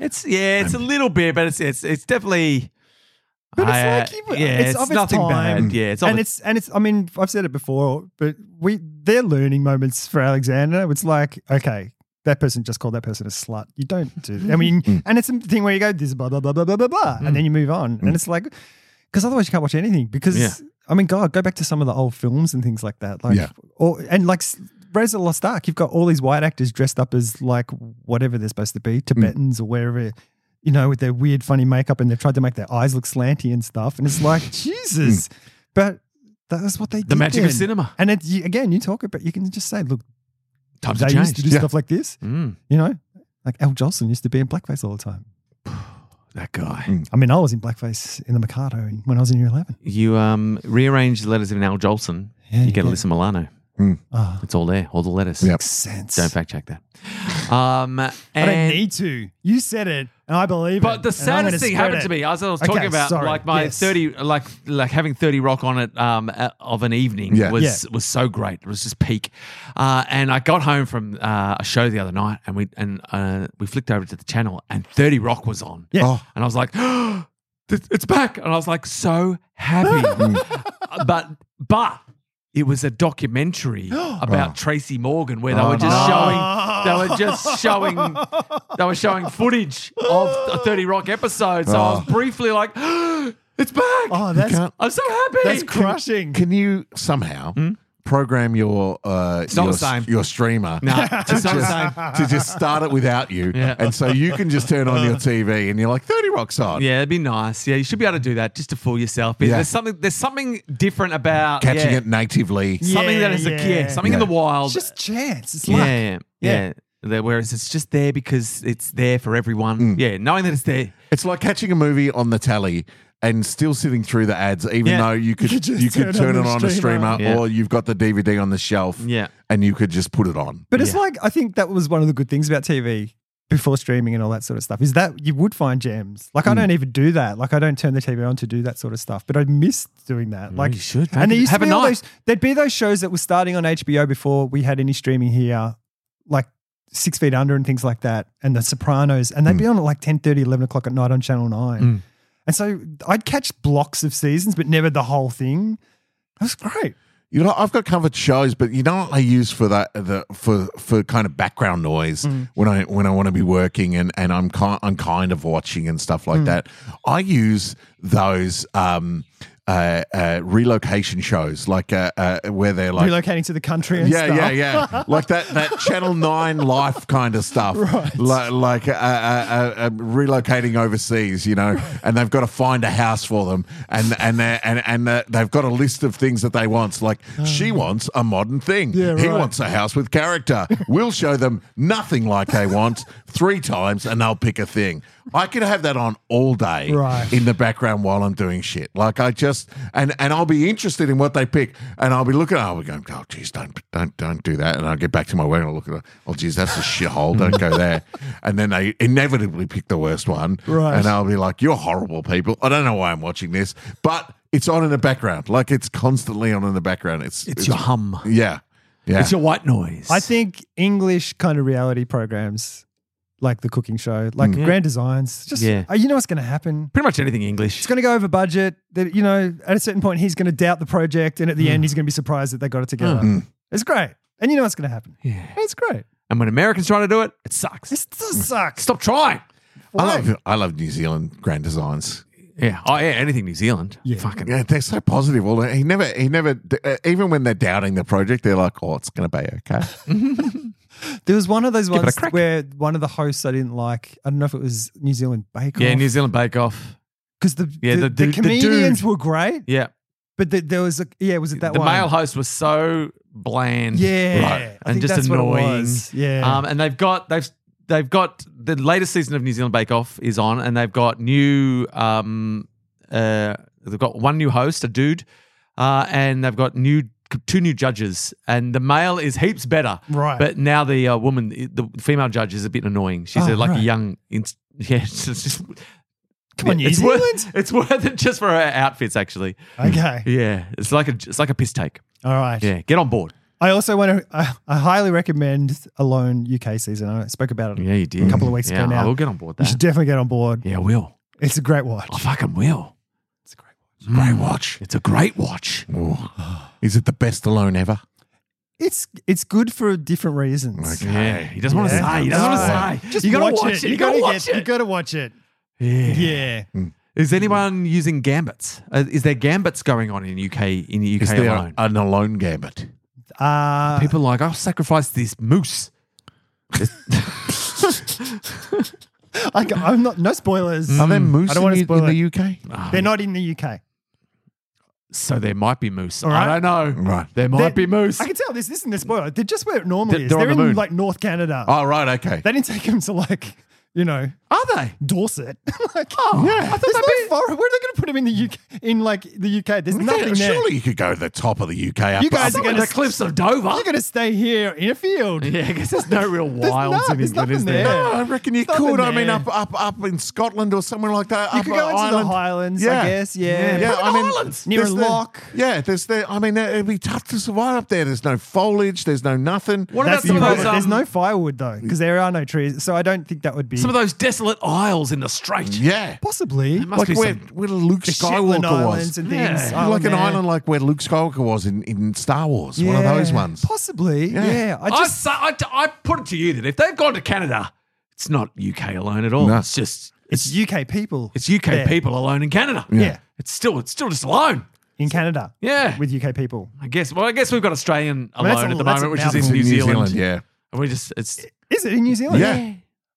It's yeah, it's a little bit, but it's it's it's definitely. But it's I, like uh, you- yeah, it's it's, of its nothing time. bad. Yeah, it's of and its- it's and it's. I mean, I've said it before, but we they're learning moments for Alexander. It's like, okay, that person just called that person a slut. You don't do. I mean, and it's a thing where you go, this is blah blah blah blah blah blah blah, and then you move on, and it's like, because otherwise you can't watch anything. Because Yeah. I mean, God, go back to some of the old films and things like that. Like, Yeah. or and like Raiders of the Lost Ark, you've got all these white actors dressed up as like whatever they're supposed to be, Tibetans or wherever. You know, with their weird, funny makeup, and they've tried to make their eyes look slanty and stuff. And it's like, Jesus. But that's what they did. The magic of then. cinema. And it, you, again, you talk about, you can just say, look, Times they have used to changed. do Yeah. stuff like this. Mm, You know, like Al Jolson used to be in blackface all the time. that guy. Mm. I mean, I was in blackface in the Mikado in- when I was in year eleven. You um rearrange the letters of Al Jolson. Yeah, you you get get- Alyssa Milano. Oh, It's all there, all the letters. Yep. makes sense. Don't fact check that. Um, I don't and- need to. You said it, and I believe But it. the and I'm gonna saddest thing spread happened it. to me. As I was Okay, talking about, sorry. like my Yes. thirty, like like having thirty Rock on it um, uh, of an evening Yeah. was Yeah. was so great. It was just peak. Uh, and I got home from uh, a show the other night, and we and uh, we flicked over to the channel, and thirty Rock was on. Yeah. Oh. And I was like, it's back, and I was like so happy. but but. It was a documentary about Oh. Tracy Morgan where they Oh, were just no. showing they were just showing they were showing footage of a thirty Rock episode. So I was Oh. briefly like, it's back. Oh, that's can't- I'm so happy. that's crushing. Can you somehow program your uh, not your, the same. your streamer No, to, it's not the just, to just start it without you, Yeah. and so you can just turn on your T V and you're like thirty Rock's on, Yeah, it'd be nice. Yeah, you should be able to do that just to fool yourself. Yeah. There's something there's something different about catching yeah, it natively. Something Yeah, that is a yeah. kid, something in Yeah. the wild. It's just chance. It's yeah, luck. yeah, yeah. There- Whereas it's just there because it's there for everyone. Yeah, knowing that it's there. It's like catching a movie on the telly and still sitting through the ads, even Yeah. though you could You could just you could turn turn on it the on a streamer. streamer, Yeah. or you've got the D V D on the shelf, Yeah. and you could just put it on. But it's Yeah. like, I think that was one of the good things about T V before streaming and all that sort of stuff, is that you would find gems. Like, I don't even do that. Like, I don't turn the T V on to do that sort of stuff, but I miss doing that. Like, you should. And there used Have to a be all night. those, there'd be those shows that were starting on H B O before we had any streaming here, like Six Feet Under and things like that, and The Sopranos, and they'd be on at like ten thirty, eleven o'clock at night on Channel nine. And so I'd catch blocks of seasons, but never the whole thing. That was great. You know, I've got covered shows, but you know what I use for that the for for kind of background noise when I when I want to be working and and I'm kind I'm kind of watching and stuff like that. I use those um uh, uh relocation shows like uh, uh where they're like Relocating to the country and yeah, stuff. yeah, yeah, like that that Channel Nine life kind of stuff, Right. Like, like uh, uh, uh, relocating overseas, you know, and they've got to find a house for them, and and they and and uh, they've got a list of things that they want. Like she wants a modern thing, Yeah, he right. wants a house with character. We'll show them nothing like they want three times, and they'll pick a thing. I could have that on all day Right. in the background while I'm doing shit. Like I just and and I'll be interested in what they pick, and I'll be looking. Oh, we're going. Oh, geez, don't don't don't do that. And I'll get back to my work and I'll look at it. Oh, geez, that's a shithole. Don't go there. And then they inevitably pick the worst one. Right. And I'll be like, you're horrible people. I don't know why I'm watching this, but it's on in the background. Like it's constantly on in the background. It's It's your hum. yeah, yeah. It's your white noise. I think English kind of reality programs, like the cooking show, like Grand Designs, just Yeah. uh, you know what's going to happen. pretty much anything English. It's going to go over budget. That you know, at a certain point, he's going to doubt the project, and at the end, he's going to be surprised that they got it together. It's great, and you know what's going to happen. Yeah. It's great. And when Americans try to do it, it sucks. This does suck. Stop trying. I love I love New Zealand Grand Designs. Yeah. Oh, yeah. Anything New Zealand. Yeah. Fucking. Yeah, they're so positive. Well, he never, he never, uh, even when they're doubting the project, they're like, "Oh, it's going to be okay." There was one of those Give it a ones crack. where one of the hosts I didn't like. I don't know if it was New Zealand Bake Off. Yeah. New Zealand Bake Off. because the, Yeah, the, the the, dude- the comedians dude- were great, Yeah. but the, there was a yeah, was it that the one? male host was so bland. Yeah, Right. I And think just that's what it annoying. was. Yeah, Um, and they've got they've they've got the latest season of New Zealand Bake Off is on, and they've got new um uh they've got one new host, a dude, uh, and they've got new two new judges, and the male is heaps better, Right. But now the uh, woman, the female judge, is a bit annoying. She's Oh, a, like right. a young, inst- yeah. It's just, Come on, New it's Zealand. worth it's worth it just for her outfits, actually. Okay, Yeah, it's like a it's like a piss take. all right. Yeah, get on board. I also want to. I, I highly recommend Alone U K season. I spoke about it Yeah, you did. a couple of weeks yeah, ago now. I will get on board You that. should definitely get on board. Yeah, I will. It's a great watch. I fucking will. It's a great watch. Great watch. It's a great watch. Oh. Is it the best Alone ever? It's it's good for different reasons. Okay. Yeah, he doesn't want to Yeah. say. He doesn't No. want to say. Just you gotta watch, watch it. it. You, You gotta, gotta watch get, You it. gotta watch it. Yeah. Yeah. Is anyone using gambits? Uh, is there gambits going on in U K in the U K Is there alone? an Alone gambit? Uh, People are like, I'll sacrifice this moose. I, I'm not. No spoilers. Are there moose I don't in, wanna the- spoil in the it. U K? They're not in the U K. So there might be moose. All right. I don't know. Right. There might They're- be moose. I can tell this. This isn't the spoiler. They're just where it normally They're- is. they're on They're the in moon. like North Canada. Oh, right. Okay. They didn't take them to like, you know, Are they? Dorset. like, Oh, yeah. I thought there's they'd no be- forest. Where are they going to put him in the U K? In like the U K, there's nothing there. Surely you could go to the top of the U K. Up, You guys up, are Some gonna of the cliffs of Dover. You're going to stay here in a field. Yeah, because there's no real There's wilds not. in There's England, is nothing there? there. No, I reckon you Nothing could. I mean, there. up, up, up in Scotland or somewhere like that. You up could go an into island. the Highlands, Yeah. I guess. Yeah. Yeah, Put I in the mean, Highlands. Near a there's the- lock. Yeah, there's the. I mean, it'd be tough to survive up there. There's no foliage. There's no nothing. What That's about the some of problem. those? There's Um, no firewood though, because there are no trees. So I don't think that would be some of those desolate isles in the Strait. Yeah, possibly There must like be where, some. where Luke the Shetland Skywalker Islands was. and Yeah. things. Like an there. island like where Luke Skywalker was in, in Star Wars. One of Yeah, those ones. Possibly. Yeah. Yeah. I I, just say, I, I put it to you that if they've gone to Canada, it's not U K alone at all. No. It's just it's it's U K people. it's U K there. people alone in Canada. Yeah. It's still it's still just alone. in Canada. Yeah. With U K people. I guess. Well, I guess we've got Australian I mean, that's alone a- at the that's a moment, which is mouthful. in New, Zealand. yeah. And we just it's Is it in New Zealand? Yeah.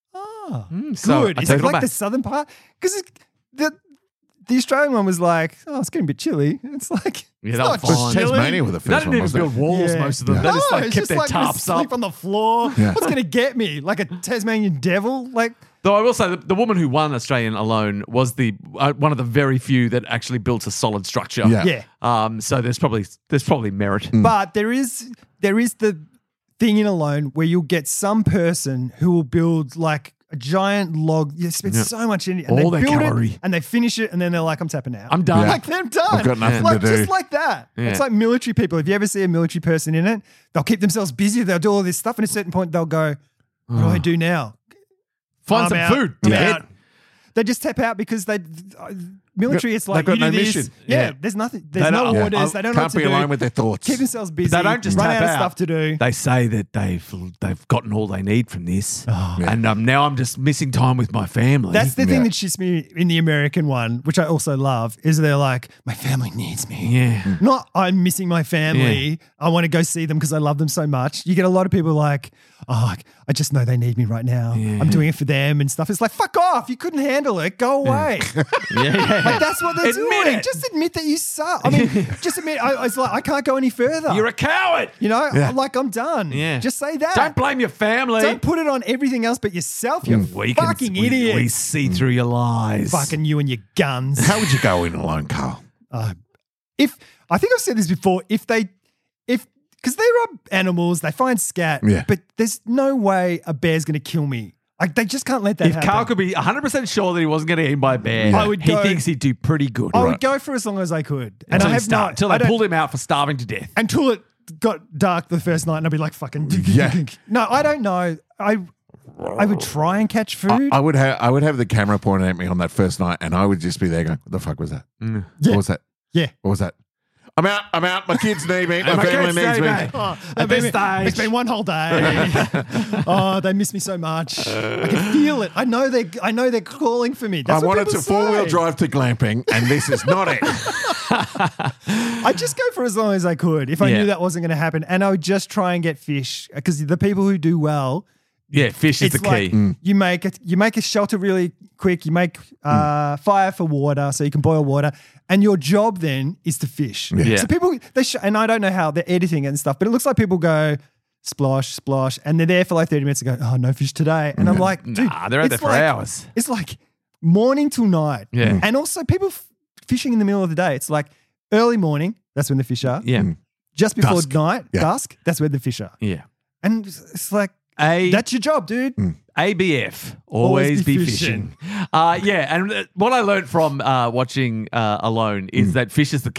Oh, so good. I Is take it it like back. the southern part? Because the the Australian one was like, oh, it's getting a bit chilly. It's like, Yeah, it's that not was Because fine. chilly. Tasmania were the They first didn't one, even wasn't build it? walls, Yeah. most of them. Yeah. They just No, like it's kept just their like we tarps sleep up. on the floor. Yeah. What's going to get me? Like a Tasmanian devil? Like, Though I will say that the woman who won Australian alone was the uh, one of the very few that actually built a solid structure. Yeah. yeah. Um. So there's probably there's probably merit. But there is there is the thing in Alone where you'll get some person who will build like a giant log. You spend so much in it, and All they their build cavalry. it, and they finish it, and then they're like, "I'm tapping out. I'm done. Yeah. Like they're done. I've got nothing like, to do. Just like that. Yeah. It's like military people. If you ever see a military person in it, they'll keep themselves busy. They'll do all this stuff, and at a certain point, they'll go, "What do I do now? Find I'm some out. food. I'm dickhead. out." They just tap out because they uh, military. It's like They've got you do no this. mission. Yeah, Yeah. there's nothing. There's They no don't- orders. Yeah. They don't know Can't what be to do. alone with their thoughts. Keep themselves busy. They don't just run tap out of out. stuff to do. They say that they've they've gotten all they need from this, Oh. Yeah. and um, now I'm just missing time with my family. That's the thing Yeah. that shits me in the American one, which I also love, is they're like, my family needs me. yeah. Not I'm missing my family. I want to go see them because I love them so much. You get a lot of people like, oh, I just know they need me right now. I'm doing it for them and stuff. It's like, fuck off. You couldn't handle it. Go away. yeah, yeah. Like that's what they're Admit doing. it. Just admit that you suck. I mean, just admit. I, I was like, I can't go any further. You're a coward. you know, Yeah. like I'm done. Yeah. Just say that. Don't blame your family. Don't put it on everything else but yourself. You we can- fucking we- idiot. We, see through your lies. fucking you and your guns. How would you go in alone, Carl? Uh, if I think I've said this before, if they, if because there are animals, they find scat, Yeah. but there's no way a bear's going to kill me. Like they just can't let that If happen. Carl could be one hundred percent sure that he wasn't going to get eaten by a bear, Yeah. I would he go- thinks he'd do pretty good. I Right. would go for as long as I could, and until I he have start, not until I they don't- pulled him out for starving to death. until it got dark the first night, and I'd be like, "Fucking Yeah. no, I don't know. I I would try and catch food. I would have I would have the camera pointed at me on that first night, and I would just be there going, "What the fuck was that? Yeah. What was that? yeah." What was that? I'm out. I'm out. My kids need me. My my family kids needs need me." me. Oh, At this it's been- stage. it's been one whole day. oh, they miss me so much. I can feel it. I know they. I know they're calling for me. That's I what wanted people to four wheel say. drive to glamping, and this is not it. I'd just go for as long as I could if I Yeah. knew that wasn't going to happen, and I would just try and get fish because the people who do well, Yeah, fish is it's the like key. you make it. You make a shelter really quick. You make uh, fire for water, so you can boil water, and your job then is to fish. Yeah. So people, they sh- and I don't know how they're editing it and stuff, but it looks like people go splosh, splosh, and they're there for like thirty minutes and go, oh, no fish today, and I'm like, dude, Nah, they're out there it's for like- hours. It's like morning till night. Yeah. And also people f- fishing in the middle of the day. It's like early morning, that's when the fish are. Yeah, Just before Dusk. night, Yeah. dusk, that's where the fish are. yeah. And it's it's like, A that's your job, dude. A B F, always, Always be be, fishing. Uh, yeah, and uh, what I learned from uh, watching uh, Alone is Mm. that fish is the key.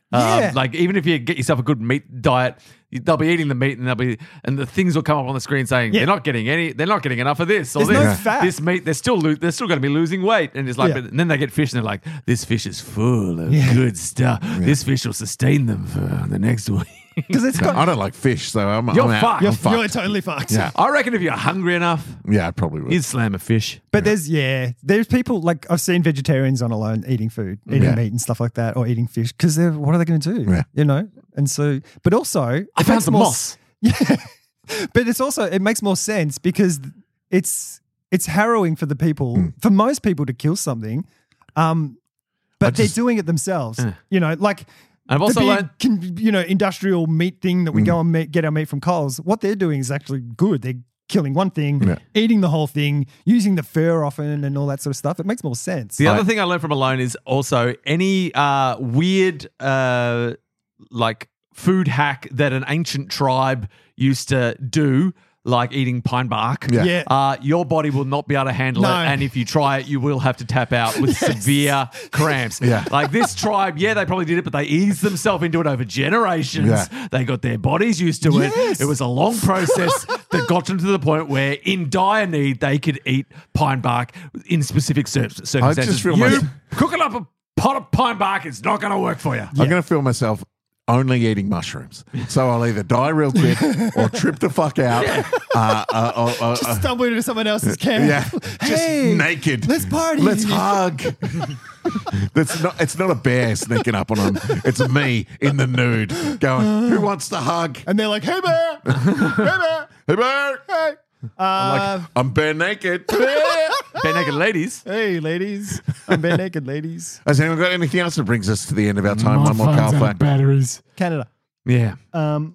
Um, Yeah. like even if you get yourself a good meat diet, you- they'll be eating the meat and they'll be and the things will come up on the screen saying Yeah. they're not getting any, they're not getting enough of this or There's this. no fat. This meat, they're still lo- they're still going to be losing weight, and it's like, Yeah. but, and then they get fish and they're like, this fish is full of Yeah. good stuff. This fish will sustain them for the next week. Because it's No, got I don't like fish, so I'm, You're I'm out. fucked. I'm you're, fucked. you're totally fucked. Yeah. I reckon if you're hungry enough, Yeah, I probably would. you'd slam a fish. But there's yeah, there's people like I've seen vegetarians on alone eating food, eating Yeah. meat and stuff like that, or eating fish because they're what are they going to do? Yeah. You know, and so but also I it found makes some more moss. Yeah, but it's also it makes more sense because it's it's harrowing for the people for most people to kill something, um, but they're just- doing it themselves. Yeah. You know, like. I've also the big, learned. con- you know, industrial meat thing that we go and meat, get our meat from Coles. What they're doing is actually good. They're killing one thing, Yeah. eating the whole thing, using the fur often, and all that sort of stuff. It makes more sense. The I- other thing I learned from Alone is also any uh, weird, uh, like food hack that an ancient tribe used to do, like eating pine bark. Yeah. Yeah. Uh, your body will not be able to handle No. it, and if you try it, you will have to tap out with severe cramps. Yeah. Like this tribe, yeah, they probably did it, but they eased themselves into it over generations. Yeah. They got their bodies used to Yes. it. It was a long process that got them to the point where, in dire need, they could eat pine bark in specific cir- circumstances. feel you myself- cooking up a pot of pine bark is not going to work for you. I'm going to feel myself only eating mushrooms. So I'll either die real quick or trip the fuck out. Uh, uh, uh, uh, uh, Stumble into someone else's camp. yeah, Hey, just naked. let's party. Let's hug. That's not. It's not a bear sneaking up on them. It's me in the nude, going, "Who wants to hug?" And they're like, "Hey bear, hey bear, Hey, bear. hey." Uh, I'm bare naked. Bare naked ladies. hey, ladies, I'm bare naked, ladies. Has anyone got anything else that brings us to the end of our time? One more Carl fact. batteries. Canada. Yeah. Um,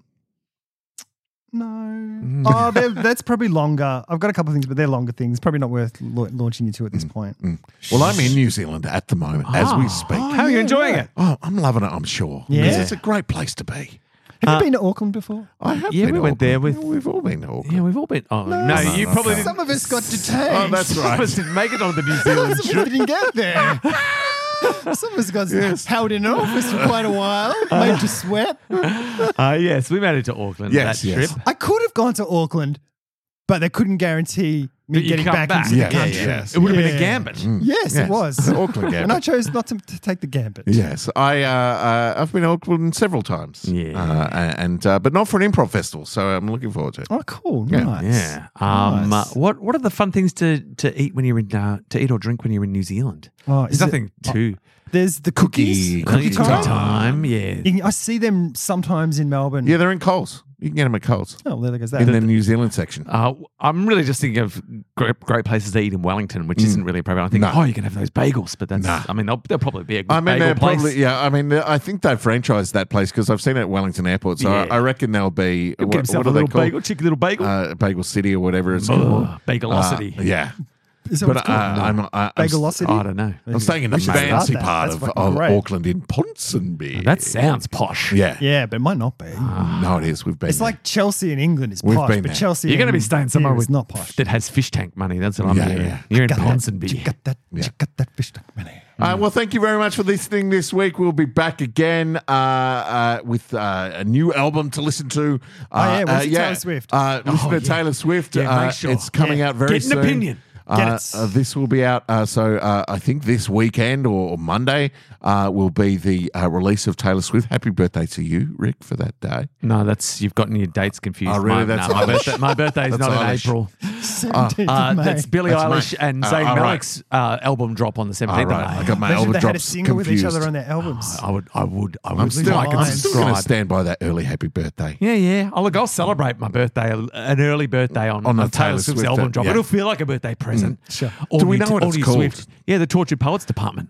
no. Oh, they're- that's probably longer. I've got a couple of things, but they're longer things. Probably not worth la- launching into at this point. Well, I'm in New Zealand at the moment as we speak. How are you yeah, enjoying right. it? Oh, I'm loving it. I'm sure. Yeah. It's- it's a great place to be. Have Uh, you been to Auckland before? I have. Yeah, been we to went there Auckland. with- We've all been to Auckland. Yeah, we've all been. Oh, no, you no, probably no. didn't. Some of us got detained. Oh, that's Some of right. us didn't make it on the New Zealand Some of trip. us didn't get there. Some of us got held in office for quite a while, made to sweat. Uh, yes, we made it to Auckland Yes, that yes. trip. I could have gone to Auckland, but they couldn't guarantee me That you getting come back, back. into Yeah, the country. yeah, yes. It would have been Yeah. a gambit. Yes, Yes. it was. The Auckland And I gambit. chose not to, to take the gambit. Yes, I uh, uh, I've been to Auckland several times. Yeah. uh, and uh, but not for an improv festival, so I'm looking forward to it. Oh, cool. Yeah. Nice. Yeah. Um, Nice. uh, what What are the fun things to, to eat when you're in uh, to eat or drink when you're in New Zealand? Oh, There's is it- nothing too There's the cookies. Cookie- Cookie cookie time. time. Yeah. You can- I see them sometimes in Melbourne. Yeah, they're in Coles. You can get them at Coles Oh, there goes in that. the New Zealand section. Uh, I'm really just thinking of great, great places to eat in Wellington, which isn't really appropriate. I think, No. oh, you can have those bagels, but that's. No. I mean, they'll, they'll probably be a good I mean, bagel they're place. probably yeah. I mean, I think they franchised that place because I've seen it at Wellington Airport. So Yeah. I, I reckon they'll be Get what, himself what a are they little called? bagel, cheeky little bagel. Uh, Bagel City or whatever it's Ugh, called. Bagelocity. Uh, yeah, Is that what but it's uh, called? I'm, I, I'm, Bagelocity? I don't know. I'm staying in the We should start fancy that. part That's of, fucking of great. Auckland in Ponsonby. That sounds posh. yeah. Yeah, but it might not be. No, it is. We've been. It's there. like Chelsea in England is We've posh, been but there. Chelsea You're going to be in staying somewhere here with is not posh. that has fish tank money. That's what I'm Yeah, hearing. yeah. You're in Got that- Ponsonby. You got that, Yeah. you got that fish tank money. Uh, well, thank you very much for listening this week. We'll be back again uh, uh, with uh, a new album to listen to. Uh, Oh, yeah, uh, listen to Taylor Swift. Uh, listen Oh, to yeah. Taylor Swift. Yeah, uh, make sure. It's coming Yeah. out very Get an soon. opinion. Uh, Get it. uh, this will be out. Uh, so uh, I think this weekend or, or Monday uh, will be the uh, release of Taylor Swift. Happy birthday to you, Rick, for that day. No, that's you've gotten your dates confused. Oh, really? My, That's no, my, Irish. birthday, my birthday is That's not Irish. in April. seventeenth Uh, of May. that's Billie That's Eilish May. and Uh, Zayn all right. Malik's uh, album drop on the All seventeenth right, of I May. got my Imagine album they had a drops single with confused. each other on their albums. I would, I would, I would I'm still, like and I'm still going to subscribe. stand by that early happy birthday. Yeah, yeah. Oh, look, I'll celebrate my birthday, an early birthday on, On on, the Taylor, Taylor Swift's Swift, album uh, drop. yeah. It'll feel like a birthday present. Sure. All Do we new- know what all it's new called? Swift. Yeah, the Tortured Poets Department.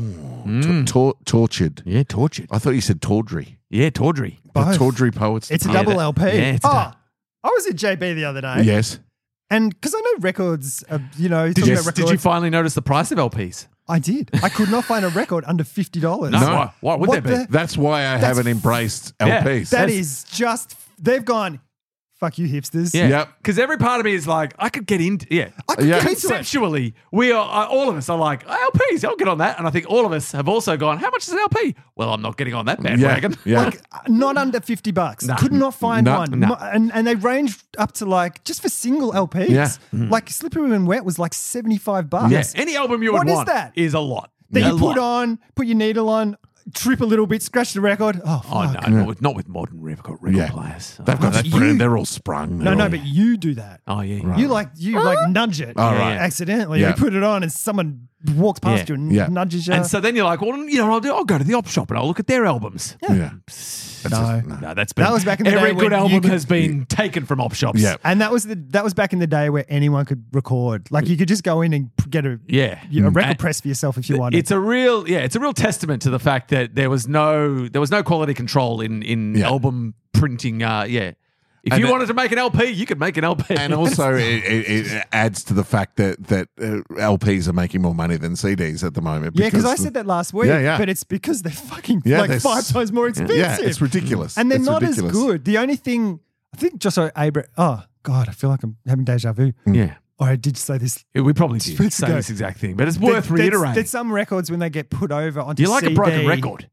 Tor- tor- tortured. Yeah, tortured. I thought you said tawdry. Yeah, Tawdry. The Both. Tawdry Poets. It's a Department. double L P. Yeah, it's a oh, dou- I was at J B the other day. Yes. And because I know records, uh, you know, Did talking you, about did you records, finally notice the price of L Ps? I did. I could not find a record under fifty dollars. No, No. Why, why would What there be? the- That's why I That's haven't embraced Yeah. L Ps. That That's- is just, they've gone fuck you hipsters. Yeah. Yep. Because every part of me is like, I could get into yeah. I could Yeah. get into it. Conceptually, we are uh, all of us are like L Ps. I'll get on that, and I think all of us have also gone. How much is an L P? Well, I'm not getting on that bandwagon. Yeah. Like uh, not under fifty bucks. No. Could not find No. one. No. Mo- And and they ranged up to like just for single L Ps. Yeah. Like Slippery When Wet was like seventy-five bucks. Yeah. Any album you would What is want that? is a lot. That A you put lot. on, put your needle on, trip a little bit, scratch the record. Oh, Oh fuck. no, not with, not with modern record, record Yeah. players. They've got that You- brand. They're all sprung. No, They're no, all- but you do that. Oh yeah. Right. You like you like nudge it Oh, right. accidentally. Yeah. You put it on and someone walks past Yeah. you and Yeah. nudges you. And so then you're like, well, you know, I'll do. I'll go to the op shop and I'll look at their albums. Yeah. no. No, that's been That was back in the every day good when you album could- has been taken from op shops. Yeah. And that was the that was back in the day where anyone could record. Like you could just go in and p- get a Yeah. you know, a record And press for yourself if you wanted. It's a real, yeah, it's a real testament to the fact that there was no, there was no quality control in in Yeah. album printing. Uh, yeah, if And you it- wanted to make an L P, you could make an L P. And also, it, it, it adds to the fact that that uh, L Ps are making more money than C Ds at the moment. yeah, because I said that last week. Yeah, yeah. But it's because they're fucking Yeah, like they're five s- times more expensive. Yeah, it's ridiculous. and they're It's not ridiculous. as good. The only thing I think Joshua Abra Oh God, I feel like I'm having deja vu. yeah, Or I did say this. we probably did Weeks say ago. this exact thing, but it's worth There's- reiterating. There's some records when they get put over onto Do you like C D. a broken record?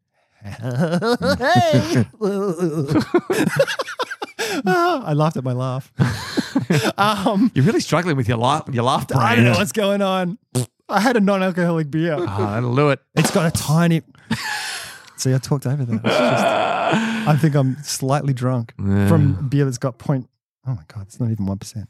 Hey. I laughed at my laugh. um, You're really struggling with your laugh, your laugh brain. I don't know what's going on. I had a non-alcoholic beer. Ah, that'll do it. It's got a tiny. See, I talked over that. It's just- I think I'm slightly drunk from beer that's got point. Oh my god, it's not even one percent.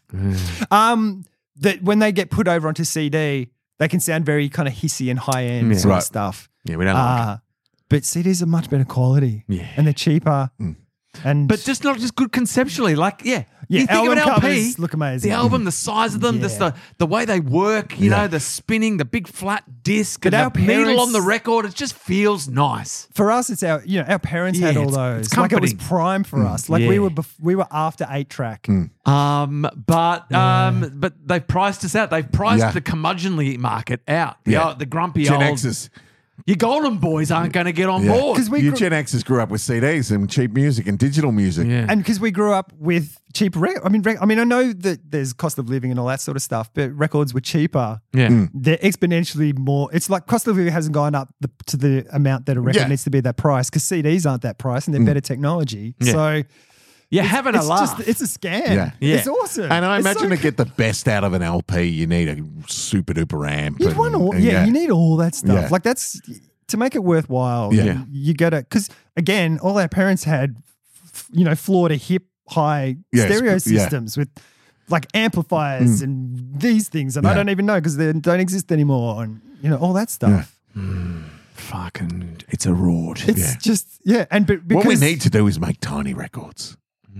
Um, that when they get put over onto C D, they can sound very kind of hissy and high end Yeah. sort Right. of stuff. Yeah, we don't like it. Uh, but C Ds are much better quality. Yeah. and they're cheaper. And But just not just good conceptually. Like, yeah, Yeah, you think of an album L P, covers look amazing. the album, the size of them, Yeah. just the the way they work. You Yeah. know, the spinning, the big flat disc, But and our the needle parents- on the record. It just feels nice. for us, it's our you know our parents had Yeah, all it's- those. it's Like it was comforting. prime for us. Like we Yeah. were bef- we were after eight track. Um, but um, but they've priced us out. They've priced Yeah. the curmudgeonly market out. The, Yeah. old- the grumpy Gen old. Xers. Your golden boys aren't going to get on Yeah. board. 'Cause we you grew- Gen Xers grew up with C Ds and cheap music and digital music. yeah. And because we grew up with cheap rec- I mean, rec- I mean, I know that there's cost of living and all that sort of stuff, but records were cheaper. yeah. They're exponentially more. It's like cost of living hasn't gone up the, to the amount that a record Yeah. needs to be that price because C Ds aren't that price and they're better technology. Yeah. So You're having a it's laugh. just it's a scam. Yeah. Yeah. It's awesome. And I It's imagine so to get the best out of an L P, you need a super duper amp. You'd and- want all, and yeah, you need all that stuff. Yeah. Like that's to make it worthwhile. Yeah. you, you gotta because again, all our parents had, f- you know, floor to hip high Yes, stereo yeah. systems with like amplifiers and these things, and I Yeah. don't even know because they don't exist anymore, and you know all that stuff. Fucking, it's a roared. It's Yeah. just yeah, and but because What we need to do is make tiny records.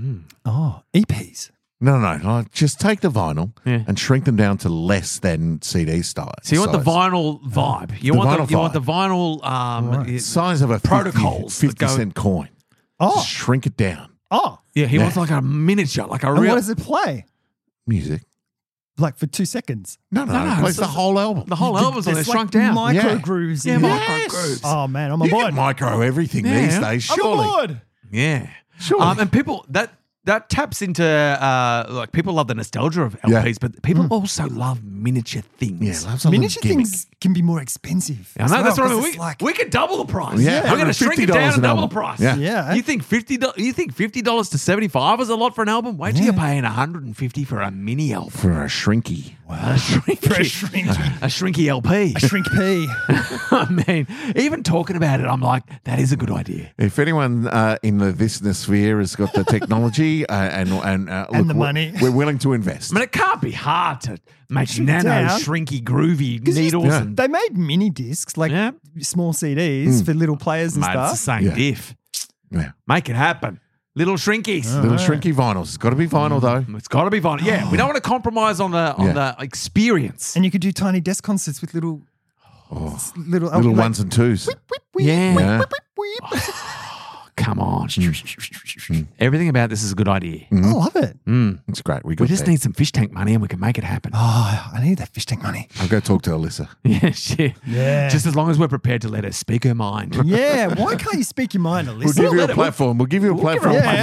oh E Ps. No, no, no. Like, just take the vinyl Yeah. and shrink them down to less than C D style. So you want the size. vinyl vibe. You The want vinyl the, you want the vibe. vinyl um, Right. it- size of a protocols that fifty, fifty go- cent coin. Oh, Just shrink it down. oh, Yeah, he Yeah. wants like a miniature, like a and real. what does it play? Music. Like for two seconds. No, no, No, no, it plays it's the a- whole album. the whole album's on there, There's shrunk like down. Micro Yeah. grooves. Yeah, in micro there. grooves. Oh man, I'm on you board. get micro everything Yeah. these days, I'm surely. on board. Yeah, Surely. Um, and people that that taps into uh, like people love the nostalgia of L Ps, Yeah. but people also love miniature things. Yeah, loves a Miniature little gimmick. things can be more expensive. I as know that's well, what I 'cause mean. it's We, like, we could double the price. Yeah. We're going to shrink it $150 down and an double the album. price. Yeah. Yeah. You think fifty? do- You think fifty dollars to seventy five is a lot for an album? Wait till you're paying one hundred and fifty for a mini album. For a shrinky. A shrinky, For a shrinky. a shrinky L P. a shrink P. I mean, even talking about it, I'm like, that is a good idea. If anyone uh, in the listener sphere has got the technology uh, and and, uh, And look, the we're- money. we're willing to invest. I mean, it can't be hard to make Shrink it nano, down. shrinky, groovy needles Yeah. and They made mini discs, like Yeah. small C Ds for little players and mate, it's the stuff. same Yeah. diff. Yeah. Make it happen. Little shrinkies. Little shrinky vinyls. It's got to be vinyl though. It's got to be vinyl. Yeah, we don't want to compromise on the on Yeah. the experience. And you could do tiny desk concerts with little, little, Little like, ones and twos. whip, whip, Yeah. whip, Yeah. whip, whip, whip. Come on. Everything about this is a good idea. I love it. It's great. We, We got just that. need some fish tank money and we can make it happen. Oh, I need that fish tank money. I'll go talk to Alyssa. Yeah, shit. Yeah. Just as long as we're prepared to let her speak her mind. Yeah, why can't you speak your mind, We'll Alyssa? give you let a it- platform. We'll give you a we'll give platform her for a- money.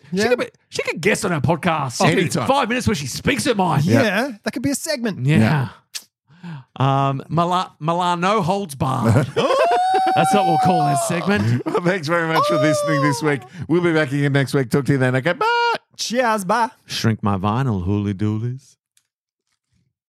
She Yeah. could be, she could guest on our podcast. Oh, She could- anytime. Five minutes where she speaks her mind. Yeah. That could be a segment. Yeah. Um, Mila- Milano holds barred. That's what we'll call this segment. Well, thanks very much for listening this week. We'll be back again next week. Talk to you then. Okay, bye. Cheers. Bye. Shrink my vinyl, hooly doolies.